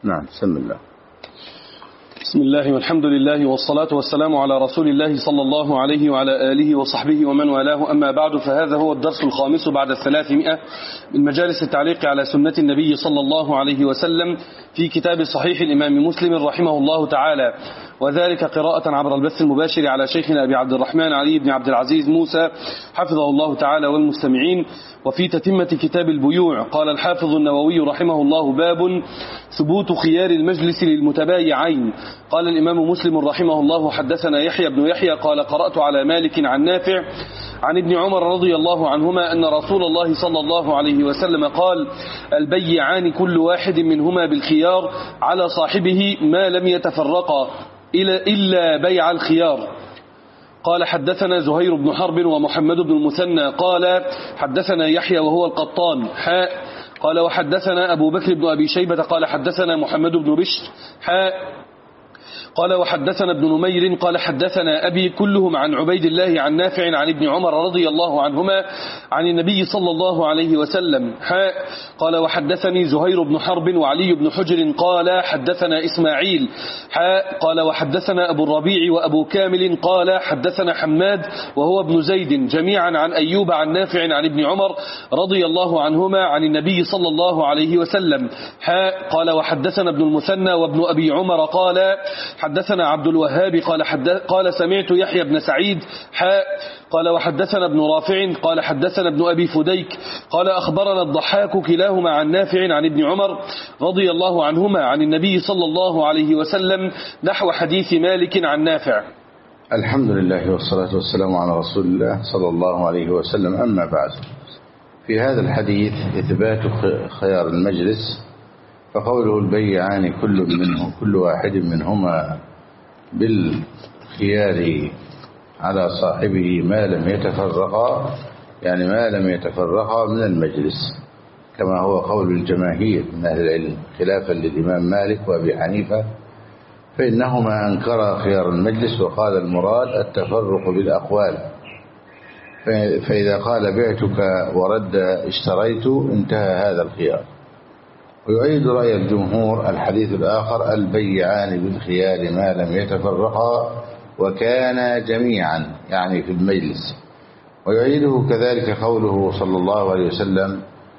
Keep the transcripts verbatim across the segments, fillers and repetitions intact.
نعم. بسم الله. بسم الله والحمد لله والصلاة والسلام على رسول الله صلى الله عليه وعلى آله وصحبه ومن والاه، أما بعد، فهذا هو الدرس الخامس بعد الثلاثمائة من مجالس التعليق على سنة النبي صلى الله عليه وسلم في كتاب صحيح الإمام مسلم رحمه الله تعالى، وذلك قراءة عبر البث المباشر على شيخنا أبي عبد الرحمن علي بن عبد العزيز موسى حفظه الله تعالى والمستمعين. وفي تتمة كتاب البيوع قال الحافظ النووي رحمه الله: باب ثبوت خيار المجلس للمتبايعين. قال الإمام مسلم رحمه الله: حدثنا يحيى بن يحيى قال قرأت على مالك عن نافع عن ابن عمر رضي الله عنهما أن رسول الله صلى الله عليه وسلم قال: البيعان كل واحد منهما بالخيار على صاحبه ما لم يتفرقا إلا بيع الخيار. قال حدثنا زهير بن حرب ومحمد بن المثنى قال حدثنا يحيى وهو القطان حاء قال وحدثنا أبو بكر بن أبي شيبة قال حدثنا محمد بن بشر حاء قال وحدثنا ابن نمير قال حدثنا أبي كلهم عن عبيد الله عن نافع عن ابن عمر رضي الله عنهما عن النبي صلى الله عليه وسلم حاء قال وحدثني زهير بن حرب وعلي بن حجر قال حدثنا إسماعيل حاء قال وحدثنا أبو الربيع وأبو كامل قال حدثنا حماد وهو ابن زيد جميعا عن أيوب عن نافع عن ابن عمر رضي الله عنهما عن النبي صلى الله عليه وسلم حاء قال وحدثنا ابن المثنى وابن أبي عمر قال حدثنا عبد الوهاب قال حدث قال سمعت يحيى بن سعيد حاء قال وحدثنا ابن رافع قال حدثنا ابن أبي فديك قال أخبرنا الضحاك كلاهما عن نافع عن ابن عمر رضي الله عنهما عن النبي صلى الله عليه وسلم نحو حديث مالك عن نافع. الحمد لله والصلاة والسلام على رسول الله صلى الله عليه وسلم. أما بعد، في هذا الحديث إثبات خيار المجلس، فقوله البيعان كل منه كل واحد منهما بالخيار على صاحبه ما لم يتفرقا، يعني ما لم يتفرقا من المجلس، كما هو قول الجماهير من أهل العلم خلافا للإمام مالك وأبي حنيفة، فإنهما أنكرا خيار المجلس وقال المراد التفرق بالأقوال. فإذا قال بعتك ورد اشتريت انتهى هذا الخيار. ويؤيد رأي الجمهور الحديث الآخر: البيعان بالخيار ما لم يتفرقا وكانا جميعا، يعني في المجلس. ويؤيده كذلك قوله صلى الله عليه وسلم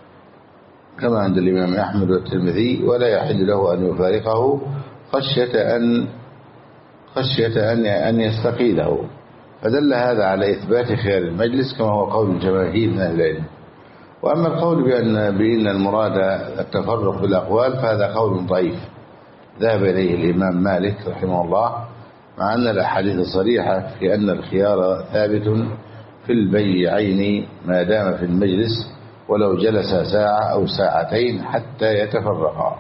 كما عند الإمام أحمد والترمذي: ولا يحل له أن يفارقه خشية أن خشية أن أن يستقيله. فدل هذا على إثبات خيار المجلس كما هو قول الجماهير من أهل العلم. وأما القول بأن بأن المراد التفرق بالأقوال فهذا قول ضعيف ذهب إليه الإمام مالك رحمه الله، مع أن الأحاديث صريحة في أن الخيار ثابت في البيعين ما دام في المجلس ولو جلس ساعة أو ساعتين حتى يتفرقا.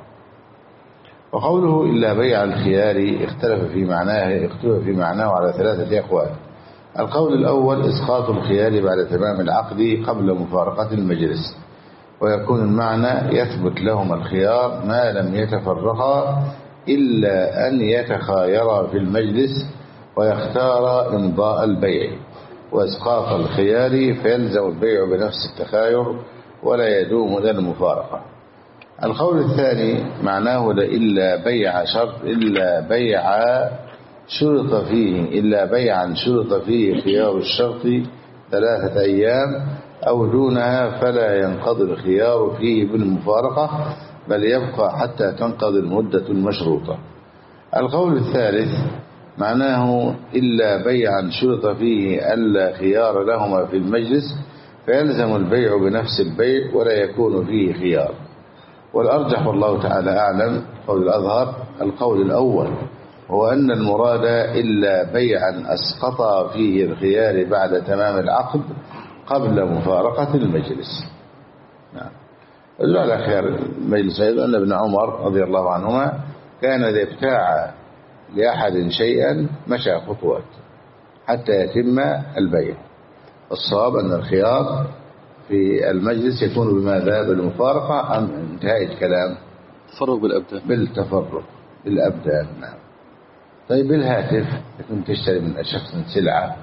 وقوله إلا بيع الخيار اختلف في معناه اختلف في معناه على ثلاثة أقوال. القول الأول: إسقاط الخيار بعد تمام العقد قبل مفارقة المجلس، ويكون المعنى يثبت لهما الخيار ما لم يتفرقا إلا أن يتخايرا في المجلس ويختار إمضاء البيع، وإسقاط الخيار فيلزم البيع بنفس التخاير ولا يدوم ذا المفارقة. القول الثاني معناه إلا بيع شرط إلا بيع شرط فيه إلا بيعا شرط فيه خيار الشرط ثلاثة أيام أو دونها فلا ينقضي الخيار فيه بالمفارقة، بل يبقى حتى تنقضي المدة المشروطة. القول الثالث معناه إلا بيعا شرط فيه ألا خيار لهما في المجلس فيلزم البيع بنفس البيع ولا يكون فيه خيار. والأرجح والله تعالى أعلم قول الأظهر القول الأول، هو أن المراد إلا بيعا أسقط فيه الخيار بعد تمام العقد قبل مفارقة المجلس. نعم. يدل على خيار المجلس أيضا أن ابن عمر رضي الله عنهما كان إذا ابتاع لأحد شيئا مشى خطوات حتى يتم البيع. الصواب أن الخيار في المجلس يكون بماذا؟ بالمفارقة أم انتهاء الكلام؟ تفرق بالأبدان. بالتفرق بالأبدان. نعم. طيب بالهاتف كنت تشتري من شخص سلعة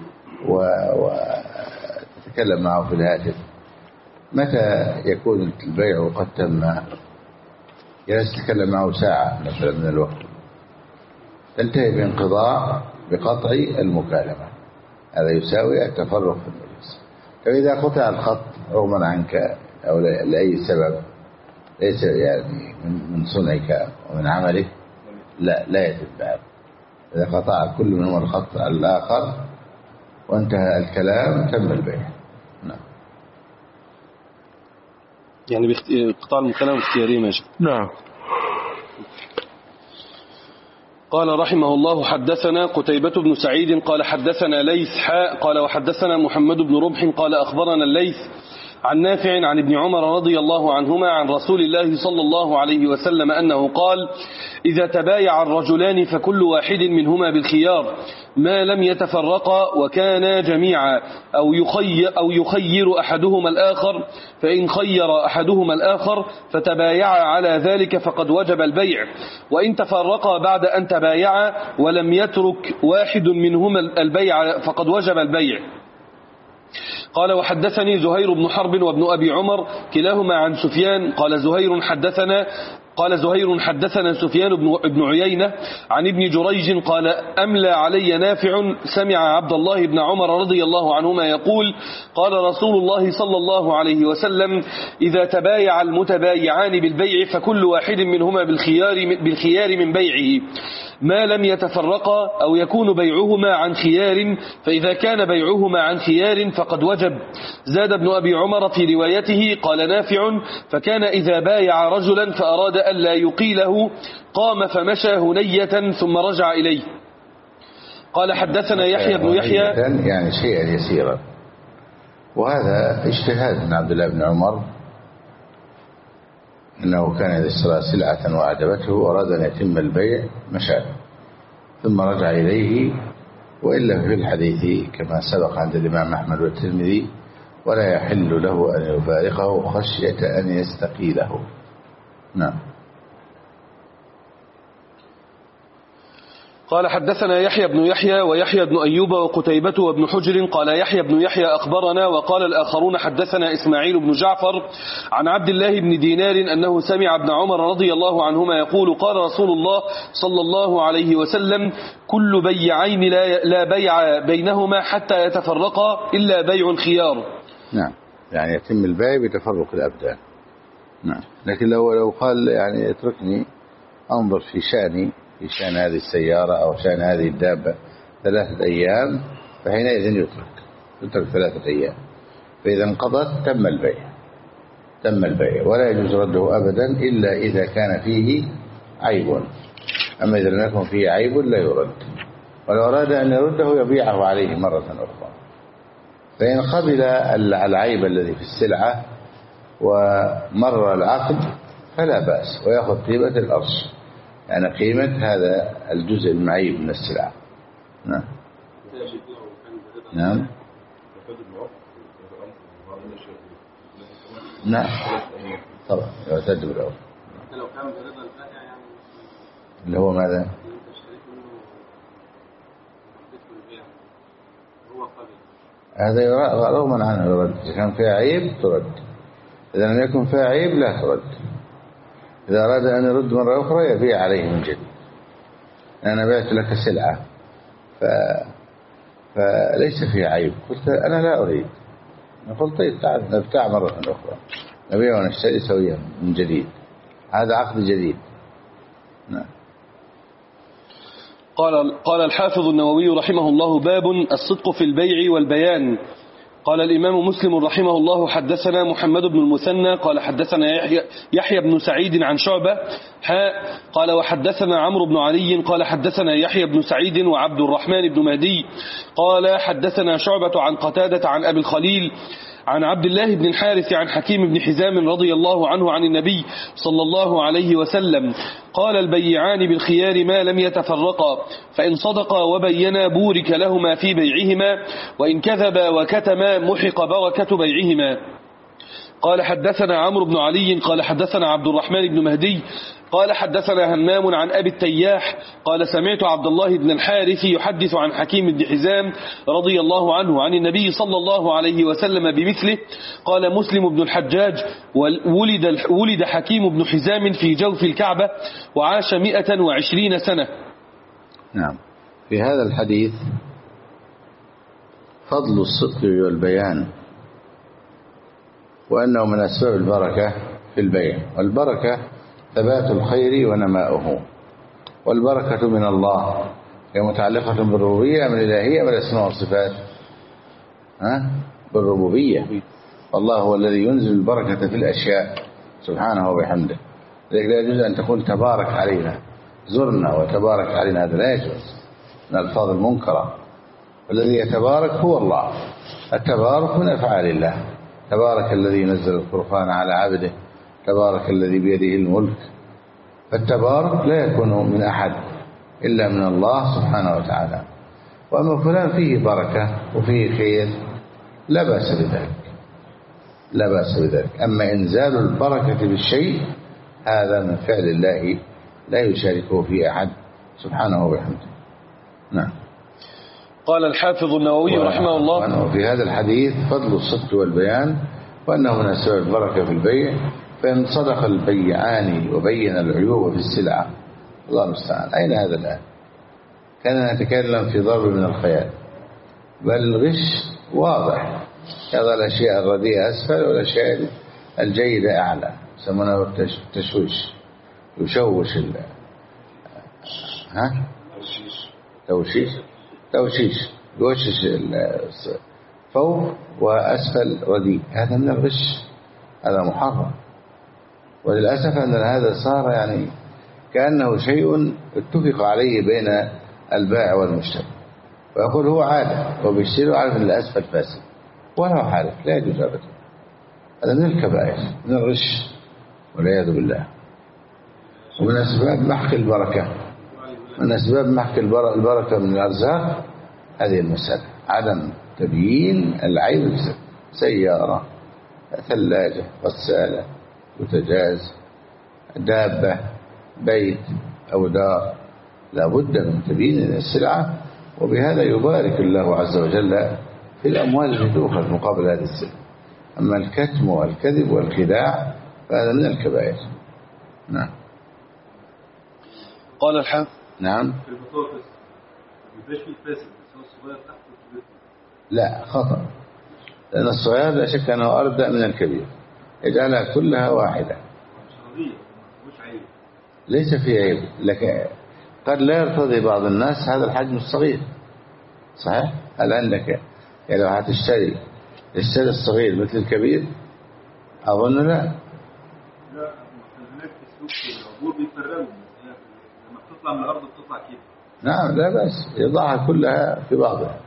وتتكلم معه في الهاتف، متى يكون البيع قد تم؟ جلست تتكلم معه ساعة مثلا من الوقت، تنتهي بانقضاء بقطع المكالمة، هذا يساوي التفرق في المجلس. فإذا قطع الخط رغما عنك أو لأي سبب ليس يعني من صنعك ومن عملك، لا لا يتبع. إذا قطع كل منهم الخط الآخر وانتهى الكلام تم البيع. نعم. يعني بقطاع المكالمة اختياري ماشي. نعم. قال رحمه الله حدثنا قتيبة بن سعيد قال حدثنا ليث حاء قال وحدثنا محمد بن رمح قال أخبرنا الليث عن نافع عن ابن عمر رضي الله عنهما عن رسول الله صلى الله عليه وسلم أنه قال إذا تبايع الرجلان فكل واحد منهما بالخيار ما لم يتفرقا وكانا جميعا أو يخير, أو يخير أحدهما الآخر، فإن خير أحدهما الآخر فتبايعا على ذلك فقد وجب البيع، وإن تفرقا بعد أن تبايعا ولم يترك واحد منهما البيع فقد وجب البيع. قال وحدثني زهير بن حرب وابن أبي عمر كلاهما عن سفيان قال زهير حدثنا قال زهير حدثنا سفيان بن عيينة عن ابن جريج قال أملى علي نافع سمع عبد الله بن عمر رضي الله عنهما يقول قال رسول الله صلى الله عليه وسلم إذا تبايع المتبايعان بالبيع فكل واحد منهما بالخيار, بالخيار من بيعه ما لم يتفرقا أو يكون بيعهما عن خيار، فإذا كان بيعهما عن خيار فقد وجب. زاد ابن أبي عمر في روايته قال نافع فكان إذا بايع رجلا فأراد ألا يقيله قام فمشى هنية ثم رجع إليه. قال حدثنا يحيى بن يحيى يعني شيئا يسيرا، وهذا اجتهاد من عبد الله بن عمر أنه كان إذا اشترى سلعة وأعجبته وأراد أن يتم البيع مشى ثم رجع إليه، وإلا في الحديث كما سبق عند الإمام أحمد والترمذي ولا يحل له أن يفارقه خشية أن يستقيله. نعم. قال حدثنا يحيى بن يحيى ويحيى بن أيوب وقتيبة وابن حجر قال يحيى بن يحيى أخبرنا، وقال الآخرون حدثنا إسماعيل بن جعفر عن عبد الله بن دينار أنه سمع ابن عمر رضي الله عنهما يقول قال رسول الله صلى الله عليه وسلم كل بيعين لا, لا بيع بينهما حتى يتفرقا إلا بيع الخيار. نعم، يعني يتم البيع بتفرق الأبدان. نعم، لكن لو لو قال يعني اتركني أنظر في شأني في شأن هذه السيارة أو شأن هذه الدابة ثلاثة أيام، فحينئذ يترك يترك ثلاثة أيام، فإذا انقضت تم البيع تم البيع ولا يجوز رده أبدا إلا إذا كان فيه عيب. أما إذا لم يكن فيه عيب لا يرد، ولو أراد أن يرده يبيعه عليه مرة أخرى. فإن قبل العيب الذي في السلعة ومر العقد فلا بأس، ويأخذ قيمة الأرش، يعني قيمة هذا الجزء المعيب من السلعة. نعم. نعم. نعم طبعا يعتد بالعرف. اللي هو ماذا؟ هذا رغما عنه يرد، إذا كان فيها عيب ترد، إذا لم يكن فيها عيب لا ترد. إذا أراد أن يرد مرة أخرى يبيع عليه من جديد. أنا بعت لك سلعة ف... فليس فيها عيب، قلت أنا لا أريد، قلت طيب تعال نبتاع مرة أخرى، نبيع ونشتري سويا من جديد، هذا عقد جديد. نعم. قال قال الحافظ النووي رحمه الله باب الصدق في البيع والبيان. قال الإمام مسلم رحمه الله حدثنا محمد بن المثنى قال حدثنا يحيى, يحيى بن سعيد عن شعبة حاء قال وحدثنا عمرو بن علي قال حدثنا يحيى بن سعيد وعبد الرحمن بن مهدي قال حدثنا شعبة عن قتادة عن أبي الخليل عن عبد الله بن الحارث عن حكيم بن حزام رضي الله عنه عن النبي صلى الله عليه وسلم قال البيعان بالخيار ما لم يتفرقا، فإن صدقا وبينا بورك لهما في بيعهما، وإن كذبا وكتما محق بركة بيعهما. قال حدثنا عمرو بن علي قال حدثنا عبد الرحمن بن مهدي قال حدثنا همام عن أبي التياح قال سمعت عبد الله بن الحارث يحدث عن حكيم بن حزام رضي الله عنه عن النبي صلى الله عليه وسلم بمثله. قال مسلم بن الحجاج ولد, ولد حكيم بن حزام في جوف الكعبة وعاش مئة وعشرين سنة. نعم. في هذا الحديث فضل الصدق والبيان، وأنه من أسباب البركة في البيع، والبركة ثبات الخير ونماؤه، والبركة من الله هي متعلقة بالربوبية من الإلهية بالأسماء والصفات. ها؟ بالربوبية، والله هو الذي ينزل البركة في الأشياء سبحانه وبحمده. لذلك لا يجوز أن تقول تبارك علينا، زرنا وتبارك علينا، هذا لا يجوز من الألفاظ المنكرة. والذي يتبارك هو الله، التبارك من أفعال الله. تبارك الذي نزل القرآن على عبده، تبارك الذي بيده الملك. فالتبارك لا يكون من أحد إلا من الله سبحانه وتعالى. وأما فلان فيه بركة وفيه خير لا بأس بذلك، لا بأس بذلك. أما إنزال البركة بالشيء هذا من فعل الله لا يشاركه فيه أحد سبحانه وبحمده. نعم. قال الحافظ النووي رحمه الله وفي هذا الحديث فضل الصدق والبيان، وأنه من أسباب البركة في البيع، فإن صدق البيعان وبين العيوب في السلعة. الله المستعان. أين هذا الآن؟ كان نتكلم في ضرب من الخيال، بل الغش واضح، يضع الأشياء الرديئة أسفل والأشياء الجيدة أعلى، يسمونه التشويش، يشوش ال... ها؟ توشيش توشيش يوشش فوق وأسفل رديء، هذا من الغش، هذا محرم. وللأسف أن هذا صار يعني كأنه شيء اتفق عليه بين البائع والمشتري، ويقول هو عارف وبيشتري وعارف أن الأسفل فاسد ولا عارف، لا يجوز أبدا. هذا من الكبائر، من الغش والعياذ بالله. ومن أسباب محق البركة، من أسباب محق البركة من الأرزاق هذه المسألة، عدم تبيين العيب. سيارة، ثلاجة، غسالة، بوتاجاز، دابة، بيت أو دار، لا بد من تبيين السلعة، وبهذا يبارك الله عز وجل في الأموال التي تؤخذ مقابل هذه السلعة. أما الكتم والكذب والخداع فهذا من الكبائر. نعم. قال الحافظ نعم. في البطاطس يبقاش فيه فاسد، بس هو الصغير تحت والكبير. لا، خطأ، لأن الصغير لا شك أنه أردأ من الكبير، يجعلها كلها واحدة. ليس فيه عيب، لكن قد لا يرتضي بعض الناس هذا الحجم الصغير. صحيح؟ هل عندك يعني لو هتشتري تشتري الصغير مثل الكبير؟ أظن لا. لا، هناك في السوق العبور بيفرقوا، لما بتطلع من الأرض بتطلع كده. نعم، لا بأس، يضعها كلها في بعضها.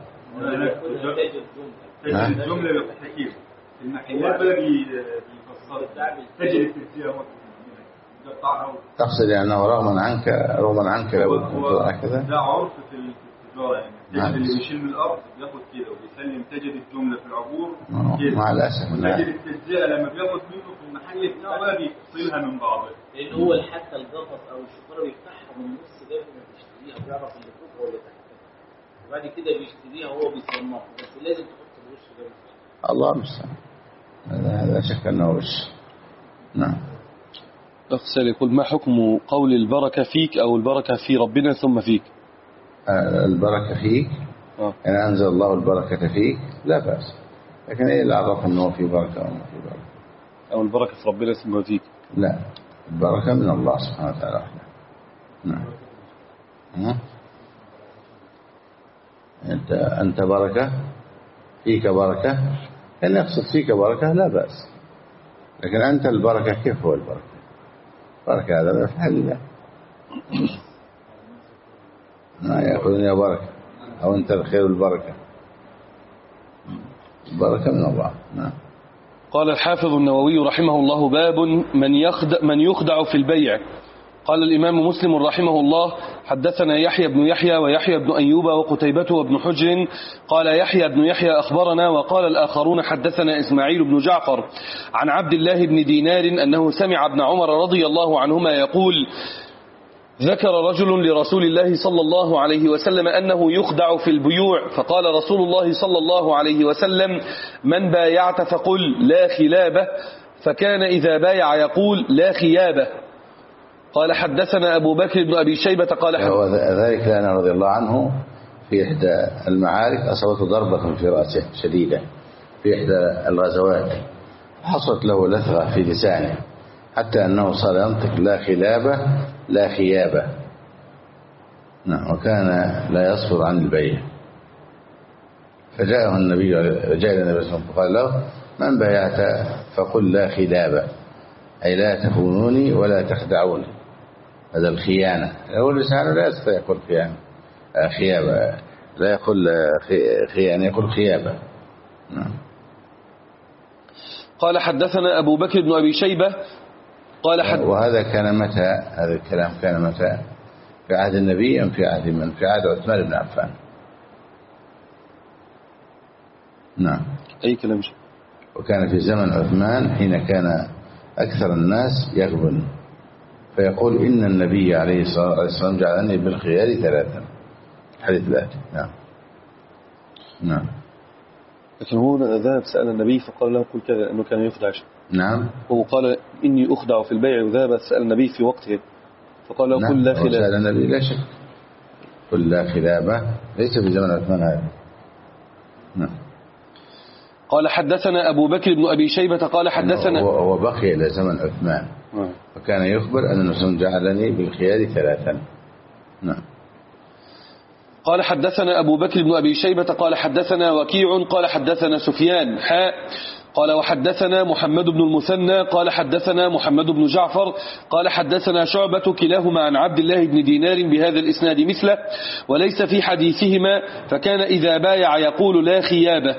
تجد الجملة بالتحكيم. المحلات بقى بيفصلوا تجد التجزئة يقطعها. تقصد يعني أنه رغما عنك رغما عنك لابد أن تضع كذا؟ ده عرف في التجارة، يعني تجد اللي بيشيل من الأرض بياخد كده وبيسلم. تجد الجملة في العبور كده، مع الأسف. تجد التجزئة لما بياخد منه في المحل بتاعه بقى بيفصلها من بعضها، لأن هو حتى القفص أو الشفرة بيفتحها من النص قبل ما تشتريها، بيعرف اللي فوق ولا تحت، وبعد كده بيشتريها وهو بيصنفها، بس لازم تحط الوش ده. الله المستعان. هذا لا شك أنه وش. نعم. أخسر يقول ما حكم قول البركة فيك أو البركة في ربنا ثم فيك؟ البركة فيك آه. يعني أنزل الله البركة فيك لا بأس، لكن إيه اللي عرف أنه في بركة أو ما في بركة؟ أو البركة في ربنا ثم فيك؟ لا، البركة من الله سبحانه وتعالى وحده. نعم. أنت أنت بركة، فيك بركة، إن يقصد فيك بركة لا بأس، لكن أنت البركة كيف هو البركة؟ بركة هذا من أفعال الله، ما يأخذني يا بركة أو أنت الخير والبركة، البركة من الله. نعم. قال الحافظ النووي رحمه الله باب من يخدع, من يخدع في البيع. قال الإمام مسلم رحمه الله: حدثنا يحيى بن يحيى ويحيى بن أيوب وقتيبة وابن حجر. قال يحيى بن يحيى أخبرنا، وقال الآخرون حدثنا إسماعيل بن جعفر عن عبد الله بن دينار أنه سمع ابن عمر رضي الله عنهما يقول: ذكر رجل لرسول الله صلى الله عليه وسلم أنه يخدع في البيوع، فقال رسول الله صلى الله عليه وسلم: من بايعت فقل لا خلابة، فكان إذا بايع يقول لا خيابة. قال حدثنا أبو بكر بن أبي شيبة قال حدثنا ذلك لأن رضي الله عنه في إحدى المعارك أصابته ضربة في رأسه شديدة في إحدى الغزوات، حصلت له لثغة في لسانه حتى أنه صار ينطق لا خلابة لا خيابة. نعم. وكان لا يصبر عن البيع، فجاءه النبي جاء النبي صلى الله عليه وسلم فقال له: من بايعت فقل لا خلابة، أي لا تخونوني ولا تخدعوني. هذا الخيانة، هو لسانه لا يستطيع يقول خيانة خيابة، لا يقول خيانة، يقول خيابة. نعم. قال حدثنا أبو بكر بن أبي شيبة قال حد... وهذا كان متى؟ هذا الكلام كان متى؟ في عهد النبي أم في عهد من؟ في عهد عثمان بن عفان. نعم. أي كلام شيء. وكان في زمن عثمان حين كان أكثر الناس يغبن، فيقول: إن النبي عليه الصلاة والسلام جعلني بالخيار ثلاثا. حديث ذاتي. نعم. نعم. لكن هو ذهب سأل النبي فقال له: قل كذا، أنه كان يخدع شيء. نعم. هو قال: إني أخدع في البيع، وذهب سأل النبي في وقته فقال له: قل لا خلابة. سأل النبي لا شك قل لا خلابة، ليس في زمن عثمان هذا. نعم. قال حدثنا أبو بكر بن أبي شيبة قال حدثنا، وبقي إلى زمن عثمان وكان يخبر أن النبي جعلني بالخيار ثلاثا. نعم. قال حدثنا أبو بكر بن أبي شيبة قال حدثنا وكيع قال حدثنا سفيان حاء قال وحدثنا محمد بن المثنى قال حدثنا محمد بن جعفر قال حدثنا شعبة كلاهما عن عبد الله بن دينار بهذا الإسناد مثله، وليس في حديثهما فكان إذا بايع يقول لا خيابة.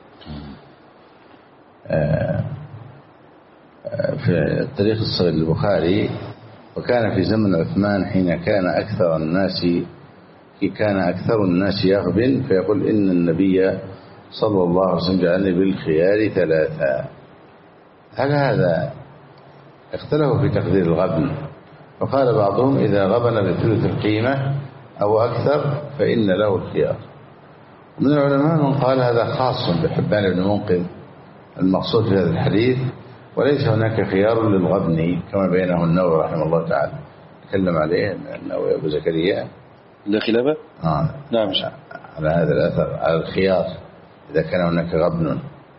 في الطريق الصغير البخاري: وكان في زمن عثمان حين كان أكثر الناس كان أكثر الناس يغبن، فيقول: إن النبي صلى الله عليه وسلم جعلني بالخيار ثلاثة. هل هذا اختلفوا في تقدير الغبن، فقال بعضهم: إذا غبن بثلث القيمة أو أكثر فإن له الخيار. ومن العلماء من قال هذا خاص بحبان بن منقذ المقصود في هذا الحديث، وليس هناك خيار للغبن كما بينه النووي رحمه الله تعالى، تكلم عليه النووي أبو زكريا. لا خلافة؟ آه. نعم. على هذا الأثر، على الخيار إذا كان هناك غبن.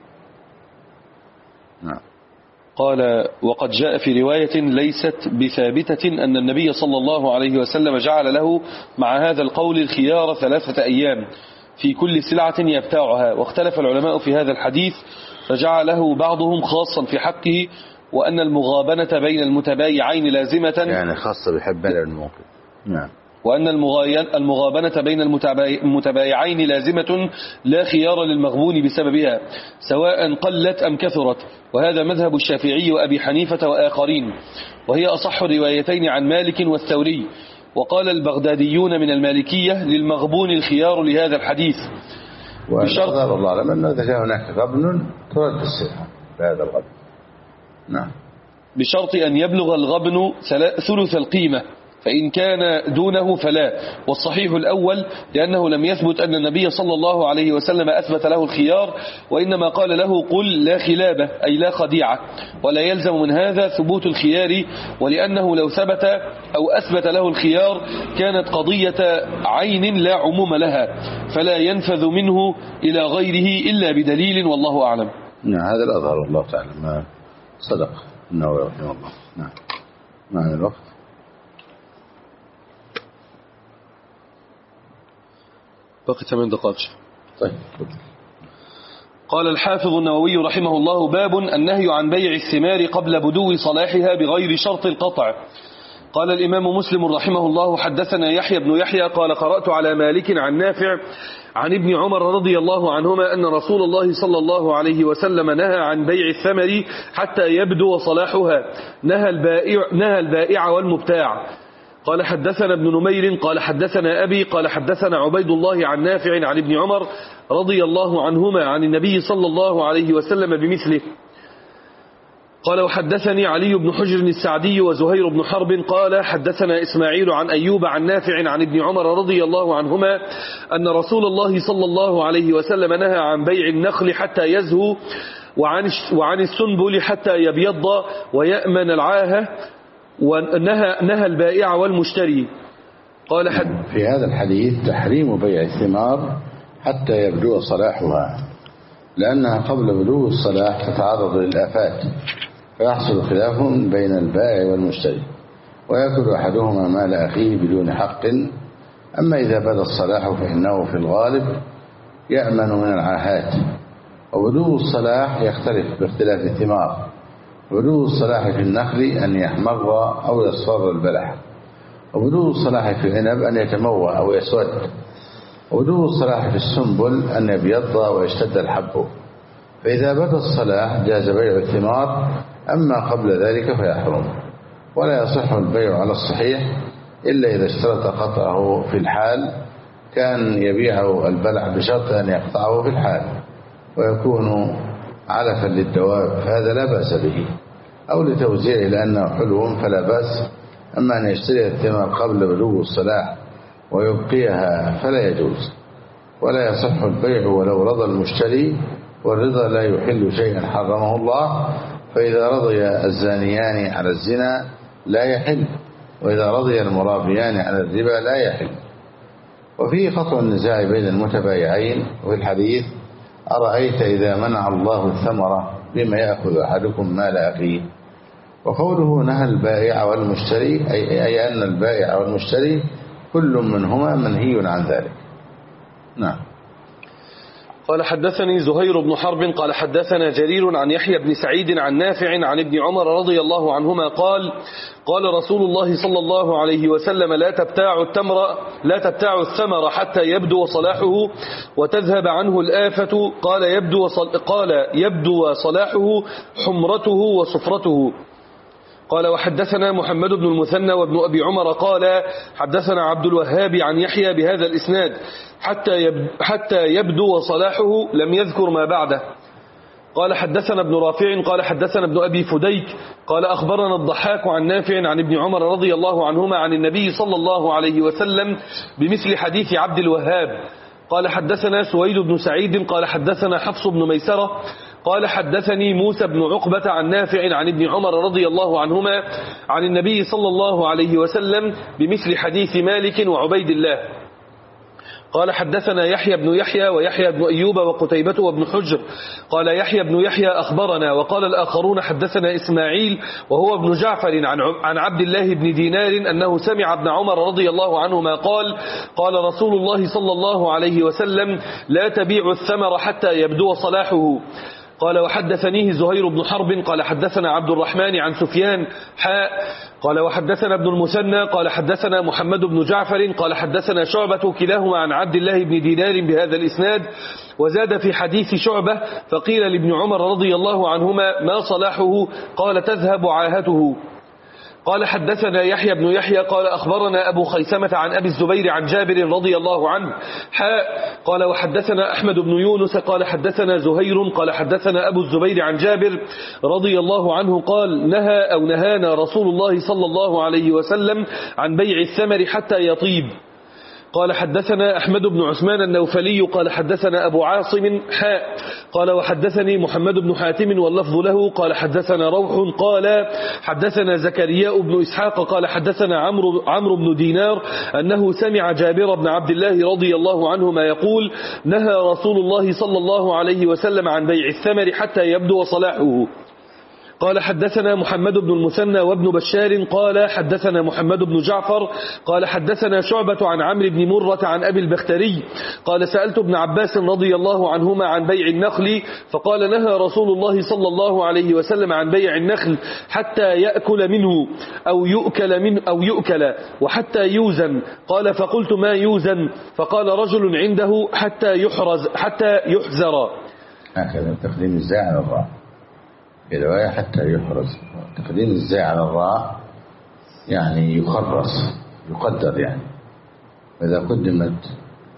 نعم. قال: وقد جاء في رواية ليست بثابتة أن النبي صلى الله عليه وسلم جعل له مع هذا القول الخيار ثلاثة أيام في كل سلعة يبتاعها، واختلف العلماء في هذا الحديث فجعله بعضهم خاصا في حقه، وأن المغابنة بين المتبايعين لازمة، يعني خاصة بحبان بن منقذ. نعم. وأن المغابنة بين المتبايعين لازمة لا خيار للمغبون بسببها سواء قلت أم كثرت، وهذا مذهب الشافعي وأبي حنيفة وآخرين، وهي أصح الروايتين عن مالك والثوري. وقال البغداديون من المالكية للمغبون الخيار لهذا الحديث، بشرط الله أعلم أنه إذا كان هناك غبن ترد السلعة بهذا الغبن. نعم. بشرط أن يبلغ الغبن ثلث القيمة، فإن كان دونه فلا. والصحيح الأول لأنه لم يثبت أن النبي صلى الله عليه وسلم أثبت له الخيار، وإنما قال له: قل لا خلابة، أي لا خديعة، ولا يلزم من هذا ثبوت الخيار، ولأنه لو ثبت أو أثبت له الخيار كانت قضية عين لا عموم لها، فلا ينفذ منه إلى غيره إلا بدليل، والله أعلم. نعم. هذا الأظهر الله تعالى، ما صدق النووي رحمه الله. نعم. معنى الوقت. بقي ثمان دقائق. طيب. قال الحافظ النووي رحمه الله: باب النهي عن بيع الثمار قبل بدو صلاحها بغير شرط القطع. قال الإمام مسلم رحمه الله حدثنا يحيى بن يحيى قال قرأت على مالك عن نافع عن ابن عمر رضي الله عنهما أن رسول الله صلى الله عليه وسلم نهى عن بيع الثمر حتى يبدو صلاحها، نهى البائع, نهى البائع والمبتاع. قال حدثنا ابن نمير قال حدثنا أبي قال حدثنا عبيد الله عن نافع عن ابن عمر رضي الله عنهما عن النبي صلى الله عليه وسلم بمثله. قال وحدثني علي بن حجر السعدي وزهير بن حرب قال حدثنا إسماعيل عن أيوب عن نافع عن ابن عمر رضي الله عنهما أن رسول الله صلى الله عليه وسلم نهى عن بيع النخل حتى يزهو وعن وعن السنبل حتى يبيض ويأمن العاهة، ونهى نهى البائع والمشتري. قال حد في هذا الحديث تحريم بيع الثمار حتى يبدو صلاحها، لأنها قبل بلوغ الصلاح تتعرض للآفات فيحصل خلاف بين البائع والمشتري ويأكل أحدهما مال أخيه بدون حق. أما إذا بدا الصلاح فإنه في الغالب يأمن من العاهات. وبلوغ الصلاح يختلف باختلاف الثمار. بلوغ الصلاح في النخل أن يحمر أو يصفر البلح، وبلوغ الصلاح في العنب أن يتموى أو يسود، وبلوغ الصلاح في السنبل أن يبيض ويشتد الحب. فإذا بدا الصلاح جاز بيع الثمار، أما قبل ذلك فيحرم. ولا يصح البيع على الصحيح إلا إذا اشترط قطعه في الحال، كان يبيعه البلع بشرط أن يقطعه في الحال ويكون علفا للدواب، فهذا لا بأس به، أو لتوزيعه لأنه حلو فلا بأس. أما أن يشتري الثمار قبل بلوغ الصلاح ويبقيها فلا يجوز. ولا يصح البيع ولو رضى المشتري، والرضا لا يحل شيئا حرمه الله. فإذا رضي الزانيان على الزنا لا يحل، وإذا رضي المرابيان على الربا لا يحل. وفيه قطع النزاع بين المتبايعين. وفي الحديث أرأيت إذا منع الله الثمرة بما يأخذ أحدكم مال أخيه. وقوله نهى البائع والمشتري أي أن البائع والمشتري كل منهما منهي عن ذلك. نعم. قال حدثني زهير بن حرب قال حدثنا جرير عن يحيى بن سعيد عن نافع عن ابن عمر رضي الله عنهما قال قال رسول الله صلى الله عليه وسلم لا تبتاع التمر لا تبتاع الثمر حتى يبدو صلاحه وتذهب عنه الآفة. قال يبدو قال يبدو صلاحه حمرته وصفرته. قال وحدثنا محمد بن المثنى وابن أبي عمر قال حدثنا عبد الوهاب عن يحيى بهذا الإسناد حتى حتى يبدو صلاحه، لم يذكر ما بعده. قال حدثنا ابن رافع قال حدثنا ابن أبي فديك قال أخبرنا الضحاك عن نافع عن ابن عمر رضي الله عنهما عن النبي صلى الله عليه وسلم بمثل حديث عبد الوهاب. قال حدثنا سويد بن سعيد قال حدثنا حفص بن ميسرة قال حدثني موسى بن عقبة عن نافع عن ابن عمر رضي الله عنهما عن النبي صلى الله عليه وسلم بمثل حديث مالك وعبيد الله. قال حدثنا يحيى بن يحيى ويحيى بن أيوب وقتيبة وابن حجر. قال يحيى بن يحيى أخبرنا، وقال الآخرون حدثنا إسماعيل وهو ابن جعفر عن عبد الله بن دينار أنه سمع ابن عمر رضي الله عنهما قال قال رسول الله صلى الله عليه وسلم لا تبيع الثمر حتى يبدو صلاحه. قال وحدثنيه زهير بن حرب قال حدثنا عبد الرحمن عن سفيان حاء قال وحدثنا ابن المثنى قال حدثنا محمد بن جعفر قال حدثنا شعبة كلاهما عن عبد الله بن دينار بهذا الإسناد. وزاد في حديث شعبة فقيل لابن عمر رضي الله عنهما ما صلاحه؟ قال تذهب عاهته. قال حدثنا يحيى بن يحيى قال أخبرنا أبو خيثمة عن أبي الزبير عن جابر رضي الله عنه حاء قال وحدثنا أحمد بن يونس قال حدثنا زهير قال حدثنا أبو الزبير عن جابر رضي الله عنه قال نهى أو نهانا رسول الله صلى الله عليه وسلم عن بيع الثمر حتى يطيب. قال حدثنا أحمد بن عثمان النوفلي قال حدثنا أبو عاصم حاء قال وحدثني محمد بن حاتم واللفظ له قال حدثنا روح قال حدثنا زكرياء بن إسحاق قال حدثنا عمرو عمرو بن دينار أنه سمع جابر بن عبد الله رضي الله عنهما يقول نهى رسول الله صلى الله عليه وسلم عن بيع الثمر حتى يبدو صلاحه. قال حدثنا محمد بن المثنى وابن بشار قال حدثنا محمد بن جعفر قال حدثنا شعبة عن عمرو بن مرة عن أبي البختري قال سألت ابن عباس رضي الله عنهما عن بيع النخل فقال نهى رسول الله صلى الله عليه وسلم عن بيع النخل حتى يأكل منه أو يؤكل منه أو يؤكل وحتى يوزن قال فقلت ما يوزن فقال رجل عنده حتى يحرز حتى يحزر. هكذا تقديم الزاء على الراء في رواية حتى يحرز. تقديم الزاء على الراء يعني يخرص يقدر يعني، فإذا قدمت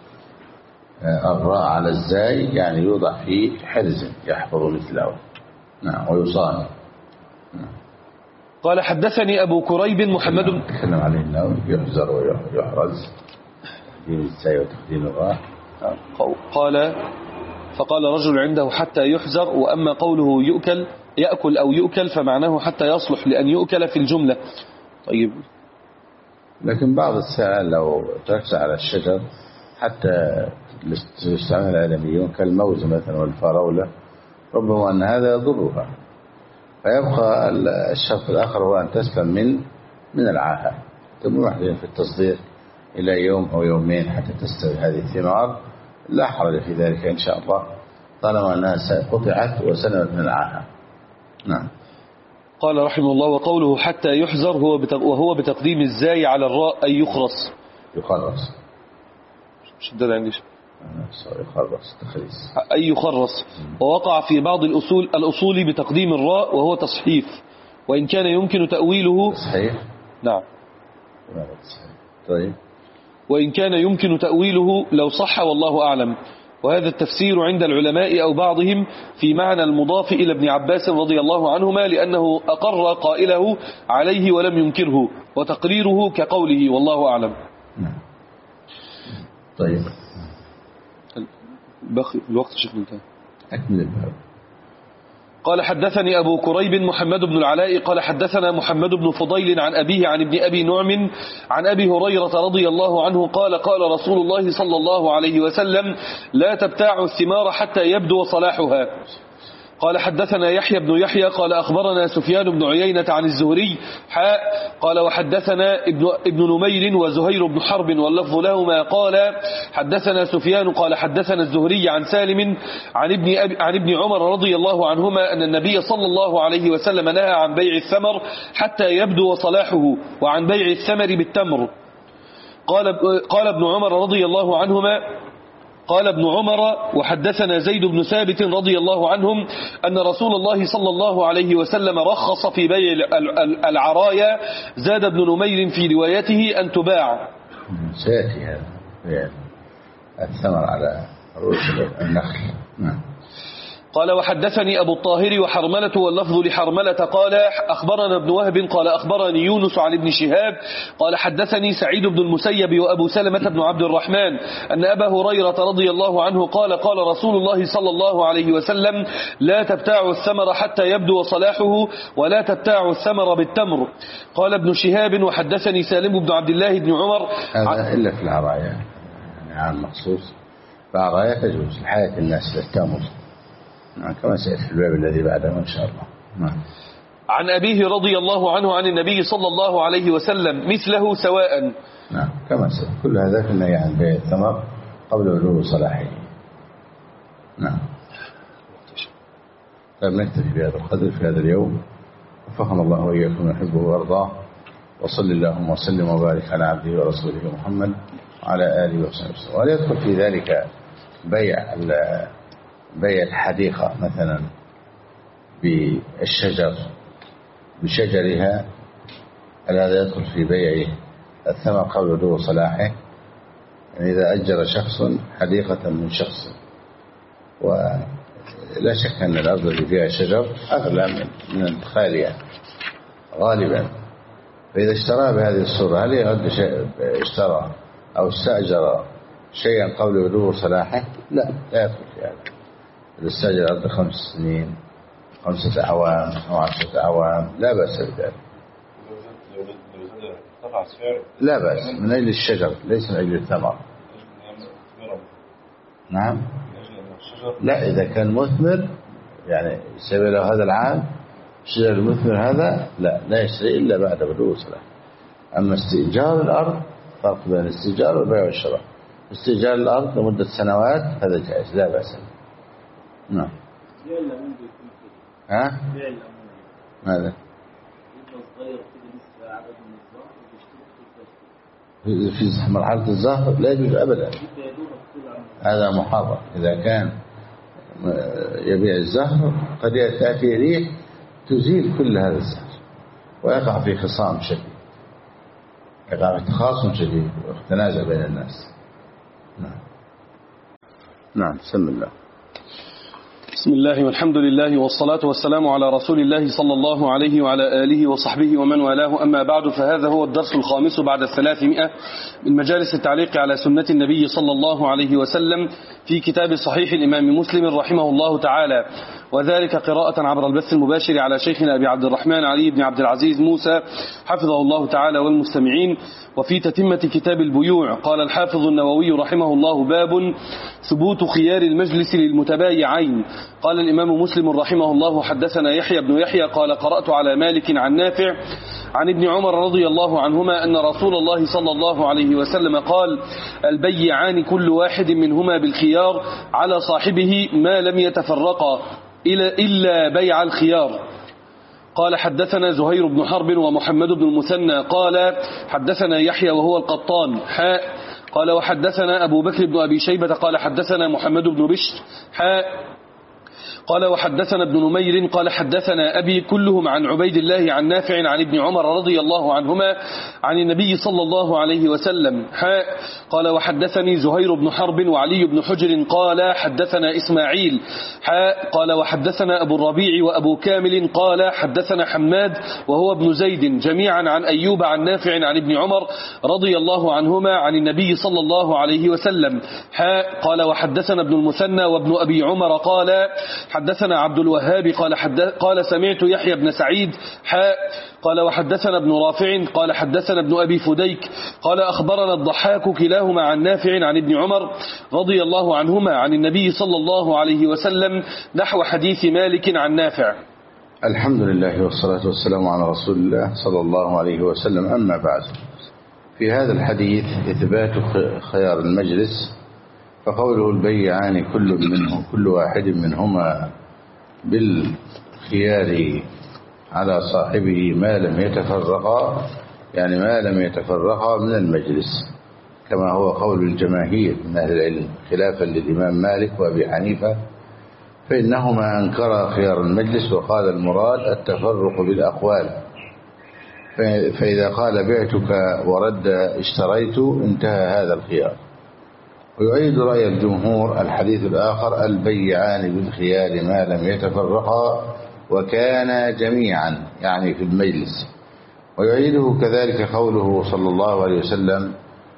الراء على الزاي يعني يوضع في حرز يحفظ مثله نعم ويصان. نعم. قال حدثني أبو كريب محمد بن تكلم عليه أنه يحزر ويحرز تقديم الزاي وتقديم الراء. قال فقال رجل عنده حتى يحزر، وأما قوله يؤكل يأكل أو يؤكل فمعناه حتى يصلح لأن يؤكل في الجملة. طيب لكن بعض السائل لو تركز على الشجر حتى يستعمل العالميون كالموز مثلا والفراولة ربما أن هذا يضرها، فيبقى الشرط الآخر هو أن تسلم من من العاهة، ثم محدثين في التصدير إلى يوم أو يومين حتى تستوي هذه الثمار، لا حرج في ذلك إن شاء الله طالما أنها قطعت وسلمت من العاهة. نعم. قال رحمه الله وقوله حتى يحزر هو وهو بتقديم الزاي على الراء أي يخرص يخرص شدد عندي يخرص تخريص أي يخرص. ووقع في بعض الأصول الأصول بتقديم الراء وهو تصحيف، وإن كان يمكن تأويله تصحيف. نعم. طيب. وإن كان يمكن تأويله لو صح والله أعلم، وهذا التفسير عند العلماء أو بعضهم في معنى المضاف إلى ابن عباس رضي الله عنهما لأنه أقر قائله عليه ولم ينكره، وتقريره كقوله والله أعلم. طيب بخي الوقت شيخ انتهى. أكمل الباب. قال حدثني أبو كريب محمد بن العلاء قال حدثنا محمد بن فضيل عن أبيه عن ابن أبي نعم عن أبي هريرة رضي الله عنه قال قال رسول الله صلى الله عليه وسلم لا تبتاع الثمار حتى يبدو صلاحها. قال حدثنا يحيى بن يحيى قال أخبرنا سفيان بن عيينة عن الزهري حاء قال وحدثنا ابن, ابن نمير وزهير بن حرب واللفظ لهما قال حدثنا سفيان قال حدثنا الزهري عن سالم عن ابن, أبي عن ابن عمر رضي الله عنهما أن النبي صلى الله عليه وسلم نهى عن بيع الثمر حتى يبدو صلاحه وعن بيع الثمر بالتمر. قال, قال ابن عمر رضي الله عنهما قال ابن عمر وحدثنا زيد بن ثابت رضي الله عنهم أن رسول الله صلى الله عليه وسلم رخص في بيع العرايا، زاد ابن نمير في روايته أن تباع. سيأتي هذا الثمر على رؤوس النخل. نعم. قال وحدثني أبو الطاهر وحرملة واللفظ لحرملة قال أخبرنا ابن وهب قال أخبرني يونس عن ابن شهاب قال حدثني سعيد بن المسيب وأبو سلمة بن عبد الرحمن أن أبا هريرة رضي الله عنه قال قال رسول الله صلى الله عليه وسلم لا تبتاع الثمر حتى يبدو صلاحه ولا تبتاع الثمر بالتمر. قال ابن شهاب وحدثني سالم بن عبد الله بن عمر هذا إلا في العرايا يعني عام مخصوص، فعرايا تجوز لحياة الناس للتمر. نعم كما سيأتي في الباب الذي بعده إن شاء الله. نعم. عن أبيه رضي الله عنه عن النبي صلى الله عليه وسلم مثله سواء. نعم كما سيأتي كل هذا في النهي عن بيع الثمر قبل بلوغ صلاحه. نعم. طيب نكتفي بهذا القدر في هذا اليوم، وفقنا الله وإياكم يحبه ويرضاه، وصل اللهم وسلم وبارك على عبده ورسوله محمد وعلى آله وصحبه وسلم. ولا يدخل في ذلك بيع بيع الحديقة مثلا بالشجر بشجرها، هذا يدخل في بيع الثمر قبل بلوغ صلاحه. يعني إذا أجر شخص حديقة من شخص، ولا شك أن الأرض اللي فيها شجر أغلى من الخالية غالبا، فإذا اشترى بهذه الصورة هل يرد شيء اشترى أو استأجر شيئا قبل بلوغ صلاحه؟ لا لا يدخل في هذا. إذا استأجر أرض خمس سنين خمسة أعوام أو عشرة أعوام لا بأس بذلك، لا بأس من أجل الشجر ليس من أجل الثمر. نعم. لا إذا كان مثمر يعني يسوي له هذا العام الشجر المثمر هذا لا لا يشتري إلا بعد بدو صلاح. أما استئجار الأرض فرق بين الاستئجار والبيع والشراء. استئجار الأرض لمدة سنوات هذا جائز لا بأس. نعم. بيع الليمون بيكون كده. ها؟ بيع الليمون. ماذا؟ يبقى صغير كده لسه عدد من الزهر وبيشتري في في مرحلة الزهر لا يجوز أبدا. يبقى يدوبك طول عمره. هذا محرم. إذا كان يبيع الزهر قد تأتي ريح تزيل كل هذا الزهر ويقع في خصام شديد، يقع في تخاصم شديد وتنازع بين الناس. نعم. نعم. بسم الله. بسم الله والحمد لله والصلاة والسلام على رسول الله صلى الله عليه وعلى آله وصحبه ومن والاه، أما بعد، فهذا هو الدرس الخامس بعد الثلاثمائة من مجالس التعليق على سنة النبي صلى الله عليه وسلم في كتاب صحيح الإمام مسلم رحمه الله تعالى، وذلك قراءة عبر البث المباشر على شيخنا أبي عبد الرحمن علي بن عبد العزيز موسى حفظه الله تعالى والمستمعين. وفي تتمة كتاب البيوع قال الحافظ النووي رحمه الله: باب ثبوت خيار المجلس للمتبايعين. قال الإمام مسلم رحمه الله: حدثنا يحيى بن يحيى قال قرأت على مالك عن نافع عن ابن عمر رضي الله عنهما أن رسول الله صلى الله عليه وسلم قال: البيعان كل واحد منهما بالخيار على صاحبه ما لم يتفرقا إلا بيع الخيار. قال حدثنا زهير بن حرب ومحمد بن المثنى قال حدثنا يحيى وهو القطان حاء قال وحدثنا أبو بكر بن أبي شيبة قال حدثنا محمد بن بشر حاء قال وحدثنا ابن نمير قال حدثنا أبي كلهم عن عبيد الله عن نافع عن ابن عمر رضي الله عنهما عن النبي صلى الله عليه وسلم حاء قال وحدثني زهير بن حرب وعلي بن حجر قال حدثنا إسماعيل حاء قال وحدثنا أبو الربيع وأبو كامل قال حدثنا حماد وهو ابن زيد جميعا عن أيوب عن نافع عن ابن عمر رضي الله عنهما عن النبي صلى الله عليه وسلم حاء قال وحدثنا ابن المثنى وابن أبي عمر قال حدثنا عبد الوهاب قال حدث قال سمعت يحيى بن سعيد حاء قال وحدثنا ابن رافع قال حدثنا ابن أبي فديك قال أخبرنا الضحاك كلاهما عن نافع عن ابن عمر رضي الله عنهما عن النبي صلى الله عليه وسلم نحو حديث مالك عن نافع. الحمد لله والصلاة والسلام على رسول الله صلى الله عليه وسلم. أما بعد، في هذا الحديث إثبات خيار المجلس، فقوله البيعان كل منه كل واحد منهما بالخيار على صاحبه ما لم يتفرقا، يعني ما لم يتفرقا من المجلس، كما هو قول الجماهير من أهل العلم خلافا للإمام مالك وأبي حنيفة، فإنهما أنكرا خيار المجلس وقال المراد التفرق بالأقوال. فإذا قال بعتك ورد اشتريت انتهى هذا الخيار. ويؤيد رأي الجمهور الحديث الآخر البيعان بالخيار ما لم يتفرقا وكان جميعا، يعني في المجلس. ويؤيده كذلك قوله صلى الله عليه وسلم